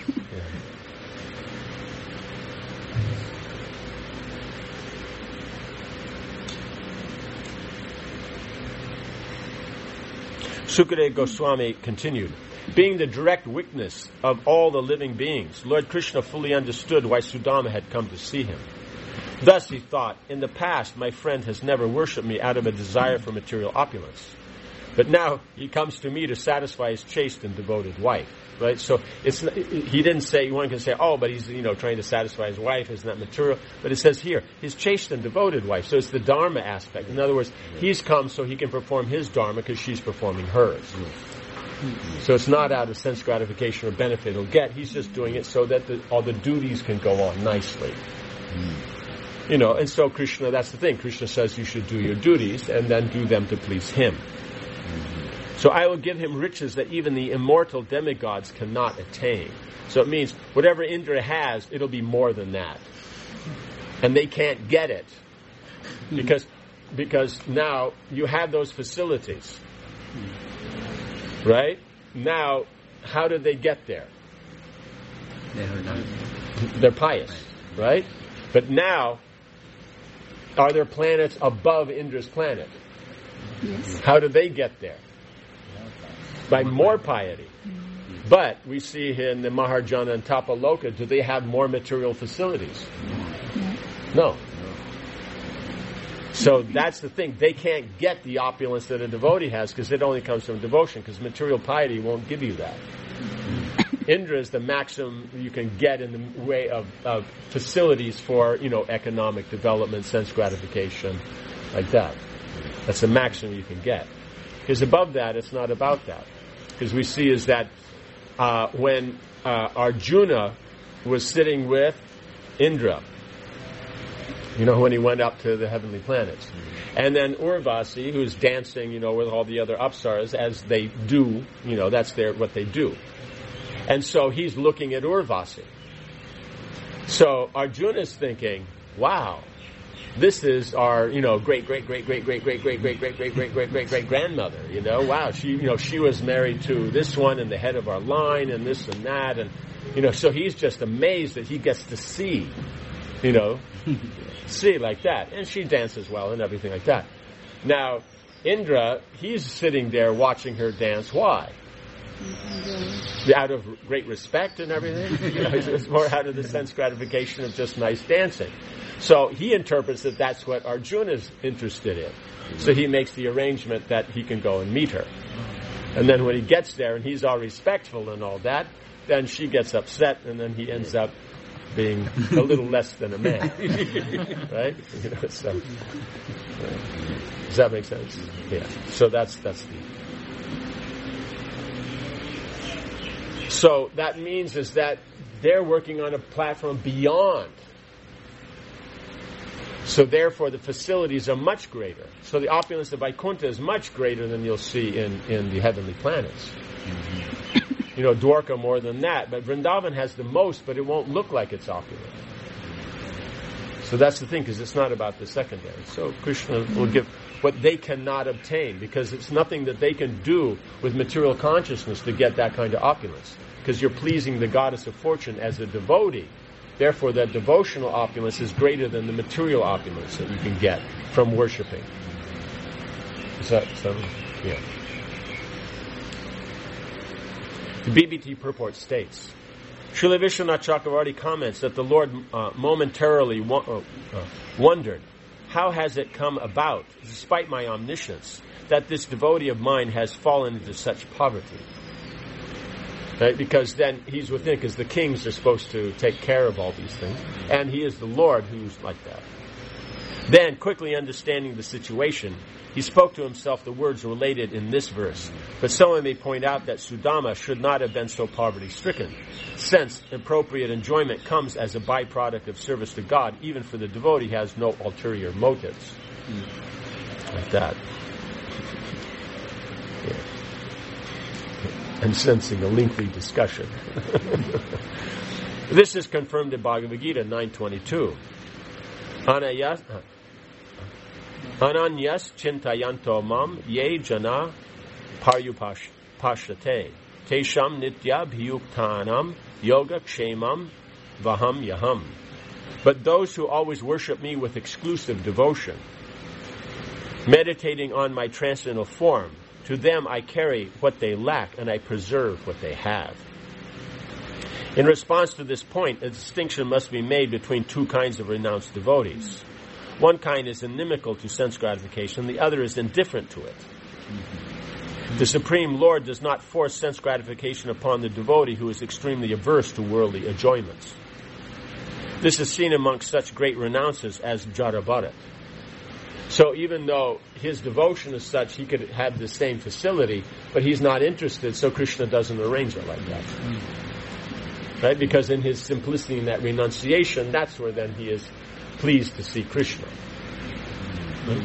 Sukadeva Goswami continued, being the direct witness of all the living beings, Lord Krishna fully understood why Sudama had come to see him. Thus he thought, in the past my friend has never worshipped me out of a desire for material opulence. But now he comes to me to satisfy his chaste and devoted wife. Right? So he didn't say, one can say, oh, but he's, trying to satisfy his wife, isn't that material? But it says here, his chaste and devoted wife. So it's the dharma aspect. In other words, he's come so he can perform his dharma because she's performing hers. So it's not out of sense gratification or benefit he'll get. He's just doing it so that all the duties can go on nicely. And so Krishna, that's the thing. Krishna says you should do your duties and then do them to please him. So I will give him riches that even the immortal demigods cannot attain. So it means whatever Indra has, it'll be more than that. And they can't get it. Because now you have those facilities. Right? Now, how did they get there? They're pious. Right? But now, are there planets above Indra's planet? Yes. How did they get there? By more piety. But we see in the Maharjana and Tapaloka, do they have more material facilities? No. So that's the thing. They can't get the opulence that a devotee has because it only comes from devotion, because material piety won't give you that. Indra is the maximum you can get in the way of facilities for, economic development, sense gratification, like that. That's the maximum you can get. Because above that, it's not about that. Because we see is that when Arjuna was sitting with Indra, when he went up to the heavenly planets. And then Urvasi, who's dancing, with all the other apsaras, as they do, that's what they do. And so he's looking at Urvasi. So Arjuna's thinking, wow, this is our, great-great-great-great-great-great-great-great-great-great-great-great-great-grandmother, wow, she was married to this one and the head of our line and this and that, and, so he's just amazed that he gets to see, see like that. And she dances well and everything like that. Now, Indra, he's sitting there watching her dance. Why? Out of great respect and everything. It's more out of the sense gratification of just nice dancing. So he interprets that that's what Arjuna's interested in. So he makes the arrangement that he can go and meet her. And then when he gets there and he's all respectful and all that, then she gets upset and then he ends up being a little less than a man. Right? So, does that make sense? Yeah. So that's the... So that means is that they're working on a platform beyond. So therefore the facilities are much greater. So the opulence of Vaikuntha is much greater than you'll see in the heavenly planets. Dwarka more than that. But Vrindavan has the most, but it won't look like it's opulent. So that's the thing, because it's not about the secondary. So Krishna will give what they cannot obtain, because it's nothing that they can do with material consciousness to get that kind of opulence. Because you're pleasing the goddess of fortune as a devotee. Therefore, that devotional opulence is greater than the material opulence that you can get from worshipping. Is that so? Yeah. The BBT purport states, Srila Vishwanath Chakravarti comments that the Lord momentarily wondered, how has it come about, despite my omniscience, that this devotee of mine has fallen into such poverty? Right? Because then he's within, because the kings are supposed to take care of all these things, and he is the Lord who's like that. Then, quickly understanding the situation, he spoke to himself the words related in this verse. But someone may point out that Sudama should not have been so poverty-stricken, since appropriate enjoyment comes as a byproduct of service to God, even for the devotee has no ulterior motives. Like that. Yeah. I'm sensing a lengthy discussion. This is confirmed in Bhagavad Gita 9:22. Ananyas chintayanto mam ye jana paryupashate tesham nitya bhiyuktanam yoga kshemam vaham yaham. But those who always worship me with exclusive devotion, meditating on my transcendental form, to them I carry what they lack and I preserve what they have. In response to this point, a distinction must be made between two kinds of renounced devotees. One kind is inimical to sense gratification, the other is indifferent to it. The Supreme Lord does not force sense gratification upon the devotee who is extremely averse to worldly enjoyments. This is seen amongst such great renouncers as Jara Bharat. So even though his devotion is such, he could have the same facility, but he's not interested, so Krishna doesn't arrange it like that. Right? Because in his simplicity, in that renunciation, that's where then he is pleased to see Krishna. Right?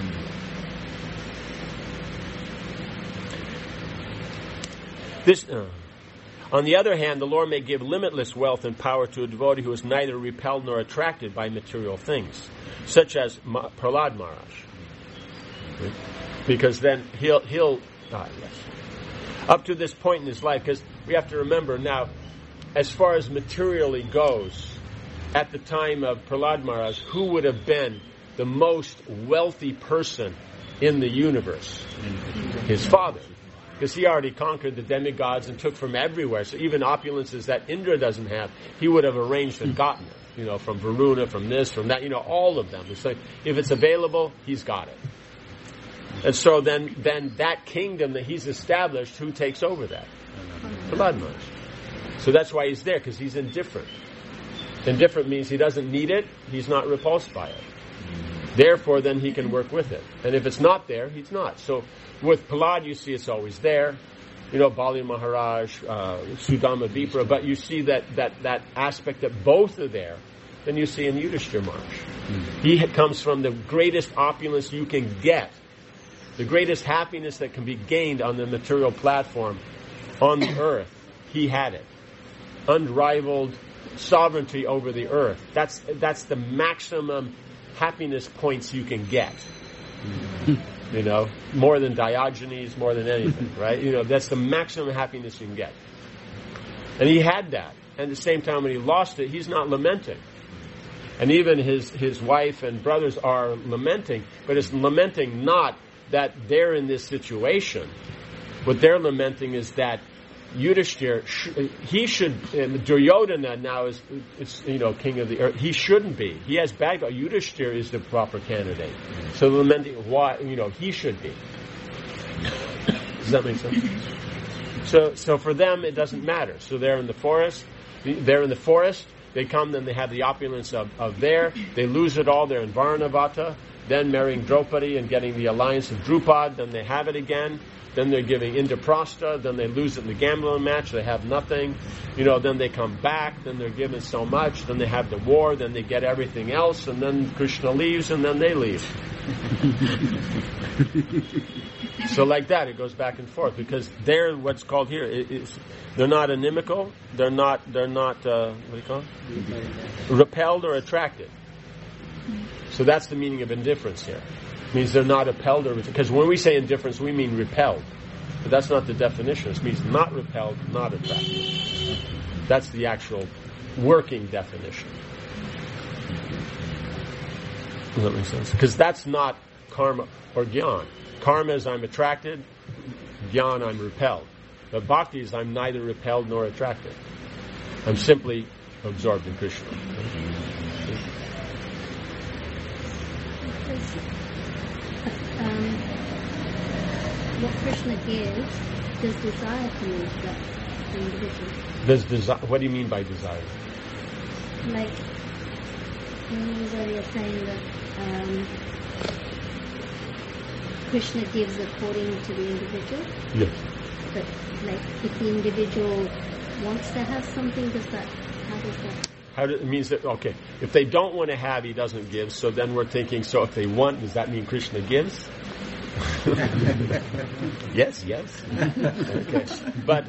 On the other hand, the Lord may give limitless wealth and power to a devotee who is neither repelled nor attracted by material things, such as Prahlad Maharaj. Right? Because then he'll up to this point in his life, because we have to remember now, as far as materially goes, at the time of Prahlad Maharaj, who would have been the most wealthy person in the universe? His father. Because he already conquered the demigods and took from everywhere. So even opulences that Indra doesn't have, he would have arranged and gotten it. From Varuna, from this, from that, all of them. It's like, if it's available, he's got it. And so then that kingdom that he's established, who takes over that? Prahlad Maharaj. So that's why he's there, because he's indifferent. Indifferent means he doesn't need it, he's not repulsed by it. Therefore, then he can work with it. And if it's not there, he's not. So with Prahlad, you see it's always there. Bali Maharaj, Sudama Vipra, but you see that aspect that both are there, then you see in Yudhishthira Maharaj. He comes from the greatest opulence you can get, the greatest happiness that can be gained on the material platform on the earth. He had it. Unrivaled sovereignty over the earth. That's the maximum happiness points you can get. More than Diogenes, more than anything, right? That's the maximum happiness you can get. And he had that. And at the same time, when he lost it, he's not lamenting. And even his wife and brothers are lamenting, but it's lamenting not that they're in this situation. What they're lamenting is that Yudhishthira, he should, Duryodhana now is king of the earth. He shouldn't be. He has bad guy. Yudhishthira is the proper candidate. So lamenting why, he should be. Does that make sense? So for them, it doesn't matter. So they're in the forest. They come, then they have the opulence of there. They lose it all. They're in Varanavata. Then marrying Draupadi and getting the alliance of Drupad. Then they have it again. Then they're giving Indraprastha. Then they lose it in the gambling match. They have nothing. Then they come back. Then they're given so much. Then they have the war. Then they get everything else. And then Krishna leaves, and then they leave. So like that, it goes back and forth, because they're what's called here. They're not inimical. They're not. What do you call it? Repelled or attracted. So that's the meaning of indifference here. It means they're not repelled or, because when we say indifference, we mean repelled. But that's not the definition. It means not repelled, not attracted. That's the actual working definition. Does that make sense? Because that's not karma or jnana. Karma is I'm attracted, jnana I'm repelled. But bhakti is I'm neither repelled nor attracted. I'm simply absorbed in Krishna. What Krishna gives, does desire come into that individual? What do you mean by desire? Like, when you was earlier saying that Krishna gives according to the individual. Yes. But if the individual wants to have something, how does that? It means that, okay, if they don't want to have, he doesn't give, so then we're thinking, so if they want, does that mean Krishna gives? Yes. Okay. But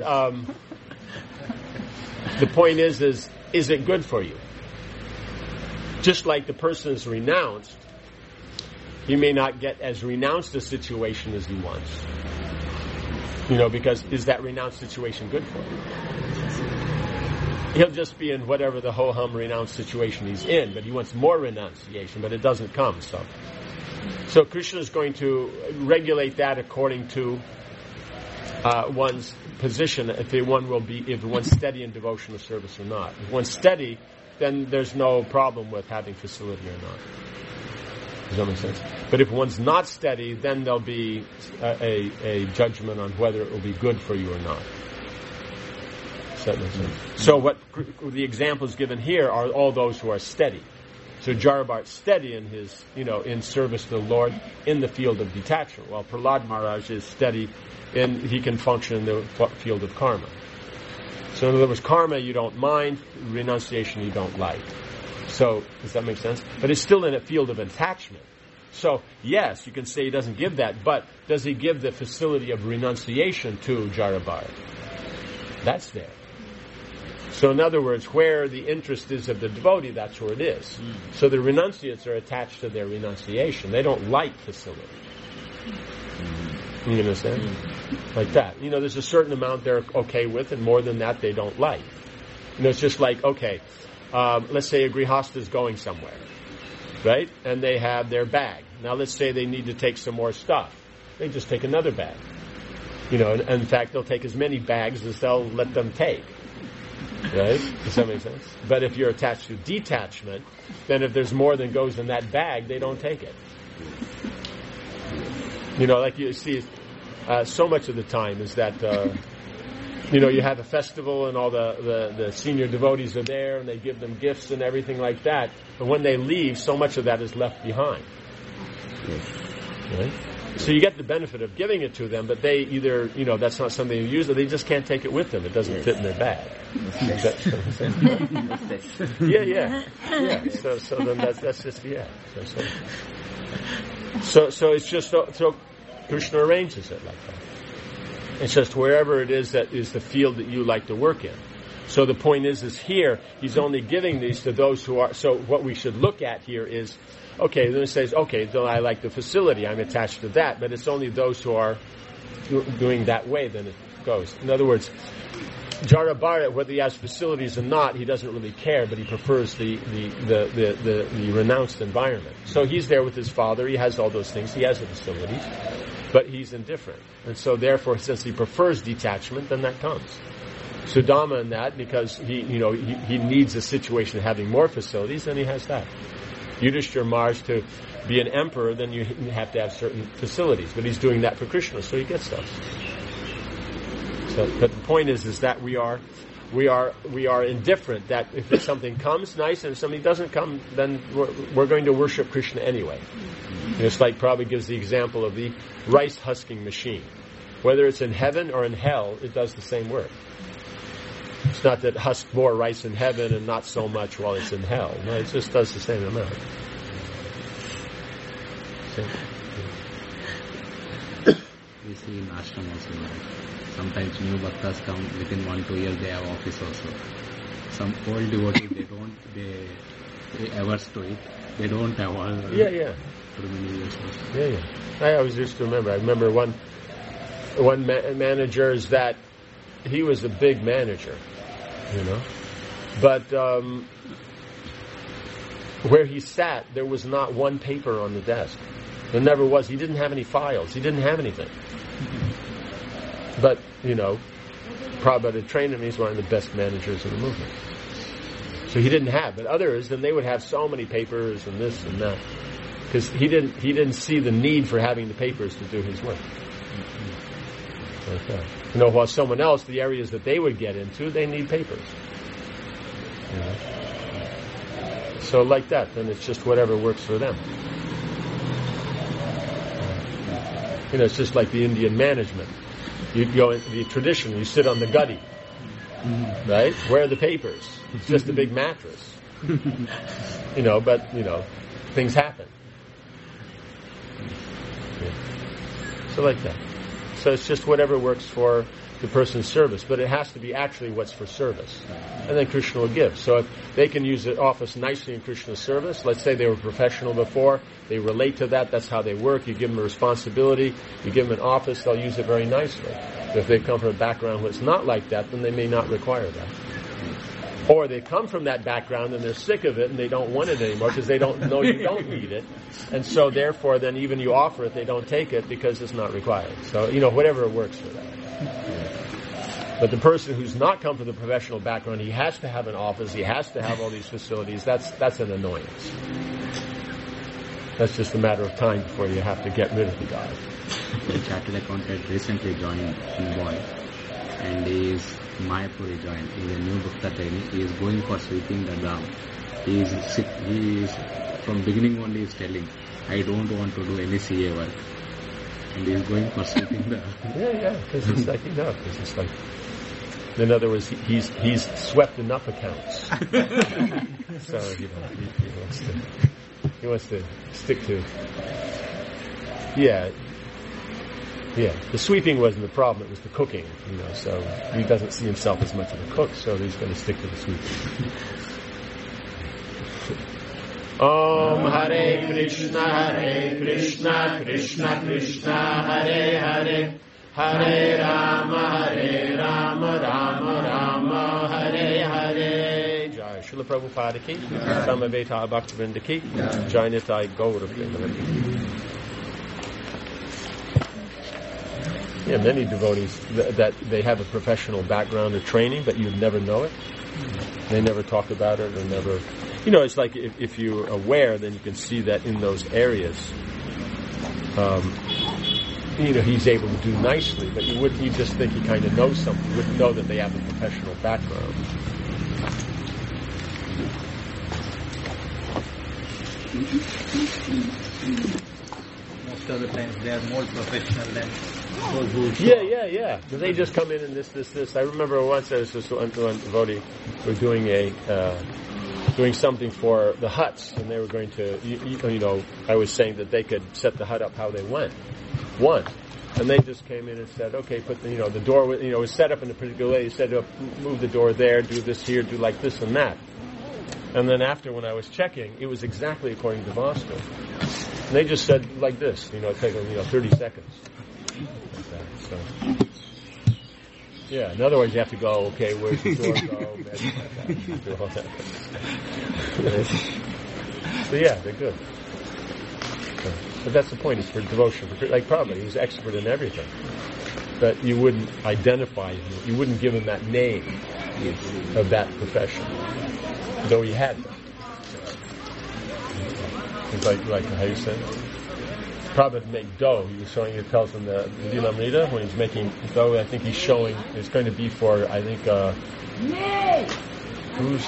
the point is it good for you? Just like the person is renounced, he may not get as renounced a situation as he wants. Because is that renounced situation good for him? He'll just be in whatever the ho-hum renounced situation he's in, but he wants more renunciation, but it doesn't come. So Krishna is going to regulate that according to one's position, if one's steady in devotional service or not. If one's steady, then there's no problem with having facility or not. Does that make sense? But if one's not steady, then there'll be a judgment on whether it will be good for you or not. Does that make sense? So what the examples given here are all those who are steady. So Jarabhar's steady in his, in service to the Lord in the field of detachment, while Prahlad Maharaj is steady he can function in the field of karma. So in other words, karma you don't mind, renunciation you don't like. So, does that make sense? But it's still in a field of attachment. So, yes, you can say he doesn't give that, but does he give the facility of renunciation to Jarabhar? That's there. So in other words, where the interest is of the devotee, that's where it is. So the renunciates are attached to their renunciation. They don't like facility. You understand? Like that. There's a certain amount they're okay with, and more than that they don't like. It's just like, okay, let's say a grihastha is going somewhere, right? And they have their bag. Now let's say they need to take some more stuff. They just take another bag. And in fact, they'll take as many bags as they'll let them take. Right? Does that make sense? But if you're attached to detachment, then if there's more than goes in that bag, they don't take it. Like you see, so much of the time is that, you have a festival and all the senior devotees are there and they give them gifts and everything like that. But when they leave, so much of that is left behind. Right? So you get the benefit of giving it to them, but they either, that's not something you use, or they just can't take it with them. It doesn't fit in their bag. Yeah. So then that's just, yeah. So it's just, so Krishna arranges it like that. It's just wherever it is that is the field that you like to work in. So the point is here, he's only giving these to those who are, so what we should look at here is, okay, then it says, okay, so I like the facility, I'm attached to that, but it's only those who are doing that way, then it goes. In other words, Jarabhara, whether he has facilities or not, he doesn't really care, but he prefers the renounced environment. So he's there with his father, he has all those things, he has the facilities, but he's indifferent. And so therefore, since he prefers detachment, then that comes. Sudama in that, because he needs a situation of having more facilities, then he has that. Yudhishthira Maharaj, to be an emperor, then you have to have certain facilities. But he's doing that for Krishna, so he gets those. So, but the point is that we are indifferent. That if something comes, nice, and if something doesn't come, then we're going to worship Krishna anyway. It's like Prabhupada gives the example of the rice husking machine. Whether it's in heaven or in hell, it does the same work. It's not that husk more rice in heaven and not so much while it's in hell. No, it just does the same amount. We see in ashram also, sometimes new bhaktas come within 1-2 years, they have office also. Some old devotees, they averse to it. They don't have all. For many years also. Yeah. I always used to remember. I remember one manager is that he was a big manager, but where he sat, there was not one paper on the desk. There never was. He didn't have any files. He didn't have anything. But, Prabhupada had trained him. He's one of the best managers in the movement. So he didn't have. But others, then they would have so many papers and this and that. Because he didn't see the need for having the papers to do his work. Like that. While someone else, the areas that they would get into, they need papers. So like that, then it's just whatever works for them. It's just like the Indian management. You go into the tradition, you sit on the guddy, right? Where are the papers? It's just a big mattress. But things happen. So like that. So it's just whatever works for the person's service, but it has to be actually what's for service. And then Krishna will give. So if they can use the office nicely in Krishna's service, let's say they were professional before, they relate to that, that's how they work, you give them a responsibility, you give them an office, they'll use it very nicely. But if they come from a background where it's not like that, then they may not require that. Or they come from that background and they're sick of it and they don't want it anymore because they don't know you don't need it. And so therefore then even you offer it, they don't take it because it's not required. So, whatever works for that. But the person who's not come from the professional background, he has to have an office, he has to have all these facilities, that's an annoyance. That's just a matter of time before you have to get rid of the guy. The chartered accountant recently joined in Boy, and he is Mayapur joined. He is a new Bhakta trainee. He is going for sweeping the ground. He is sick. He is from beginning only is telling, I don't want to do any CA work, and he is going for sweeping the. Yeah, because it's like enough. It's like, in other words, he's swept enough accounts. So he wants to stick to. Yeah. The sweeping wasn't the problem; it was the cooking. So he doesn't see himself as much of a cook, so he's going to stick to the sweeping. Om Hare Krishna, Krishna Krishna, Hare Hare, Hare Rama, Rama Rama, Hare Hare. Jai Srila Prabhupada ki, Samaveta Bhaktivinoda ki, Jai Nitai Gaura Premanandi. Yeah, many devotees that they have a professional background or training, but you never know it. They never talk about it or never. It's like if you're aware, then you can see that in those areas, he's able to do nicely, but you just think he kind of knows something. You wouldn't know that they have a professional background. Most of the times they are more professional than those who Yeah. Because they just come in and this. I remember once I was just one devotee were doing something for the huts, and they were going to, I was saying that they could set the hut up how they want. And they just came in and said, okay, put the door, was set up in a particular way. He said, move the door there, do this here, do like this and that. And then after, when I was checking, it was exactly according to Vastu. And they just said like this, take 30 seconds. Like that. So, yeah, in other words, you have to go, okay, where's the door go? Do all that. So yeah, they're good. But that's the point, it's for devotion. Like Prabhupada, he was expert in everything. But you wouldn't identify him, you wouldn't give him that name of that profession. Though he had them. It's like how you said, Prabhupada make dough. He was showing, it tells in the Lilamrita, when he's making dough, I think he's showing, it's going to be for, I think, who's,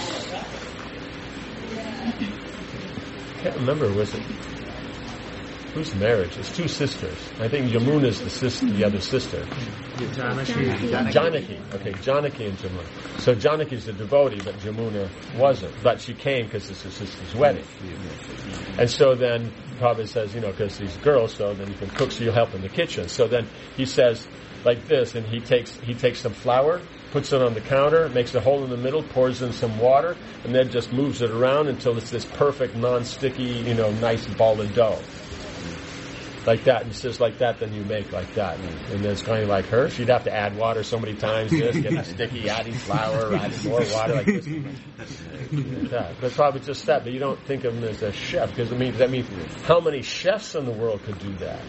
I can't remember, was it, whose marriage? It's two sisters. I think Yamuna's the other sister. Janaki. Okay, Janaki and Jamuna. So Janaki's a devotee, but Jamuna wasn't. But she came because it's her sister's wedding. And so then Prabhupada says, because these girls, so then you can cook, so you'll help in the kitchen. So then he says like this, and he takes some flour, puts it on the counter, makes a hole in the middle, pours in some water, and then just moves it around until it's this perfect, non-sticky, nice ball of dough. Like that, and he says like that, then you make like that. And then it's kind of like her. She'd have to add water so many times, getting sticky, adding flour, adding more water, like this. Like that. But probably just that, but you don't think of him as a chef, because that means how many chefs in the world could do that?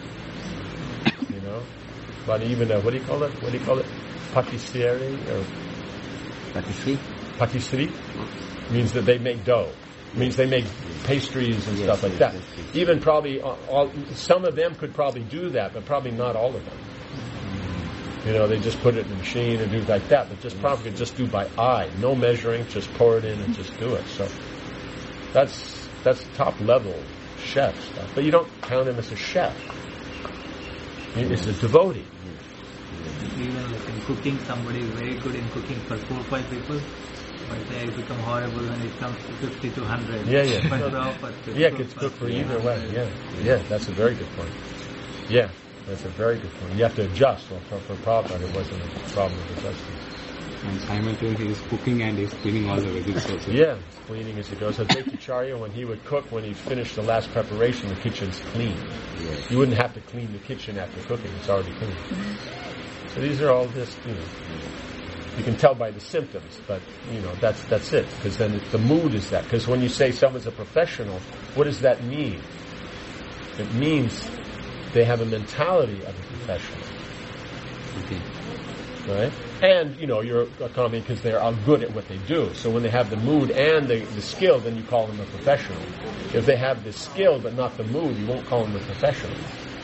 But even, what do you call it? Patisserie? Or Patisserie? Means that they make dough. Means they make pastries and stuff like that. Even probably, some of them could probably do that, but probably not all of them. They just put it in the machine and do like that, but just probably could just do by eye. No measuring, just pour it in and just do it. So that's top level chef stuff. But you don't count him as a chef. He's a devotee. Even like in cooking, somebody is very good in cooking for 4 or 5 people. But they become horrible when it comes to 50 to 100. Yeah. It gets cooked for either way. Yeah, that's a very good point. Yeah, that's a very good point. You have to adjust. Well, for Prabhupada, it wasn't a problem of adjusting. And simultaneously, he's cooking and he's cleaning all the veggies also. Yeah, he's cleaning as he goes. So Advaitacharya, when he would cook, when he finished the last preparation, the kitchen's clean. Yeah. You wouldn't have to clean the kitchen after cooking. It's already clean. So these are all just, You can tell by the symptoms, but that's it. Because then the mood is that. Because when you say someone's a professional, what does that mean? It means they have a mentality of a professional. Okay. Right? And, you're calling because they are good at what they do. So when they have the mood and the skill, then you call them a professional. If they have the skill but not the mood, you won't call them a professional.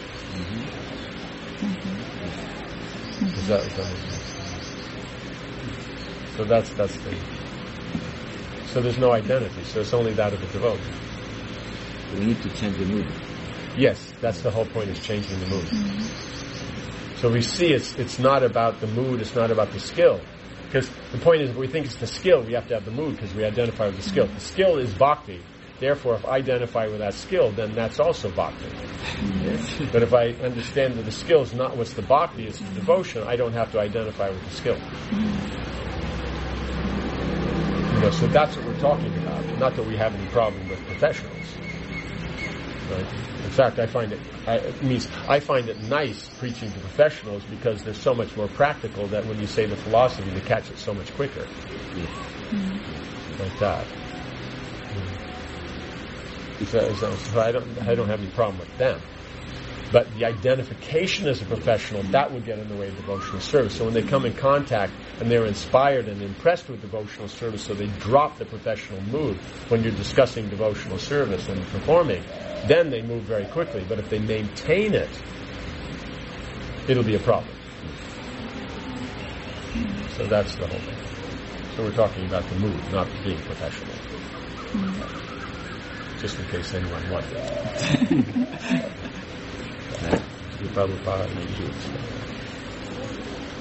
Is that make sense? So that's the... So there's no identity. So it's only that of the devotee. We need to change the mood. Yes, that's the whole point, is changing the mood. So we see it's not about the mood, it's not about the skill. Because the point is, if we think it's the skill, we have to have the mood because we identify with the skill. The skill is bhakti. Therefore, if I identify with that skill, then that's also bhakti. Yes. But if I understand that the skill is not what's the bhakti, it's the devotion, I don't have to identify with the skill. So that's what we're talking about. Not that we have any problem with professionals. Right? In fact, I find it nice preaching to professionals because they're so much more practical that when you say the philosophy, they catch it so much quicker. Like that. So I don't have any problem with them. But the identification as a professional, that would get in the way of devotional service. So when they come in contact and they're inspired and impressed with devotional service, so they drop the professional mood when you're discussing devotional service and performing, then they move very quickly. But if they maintain it, it'll be a problem. So that's the whole thing. So we're talking about the mood, not being professional. Just in case anyone wonders. Prabhupada made you explain.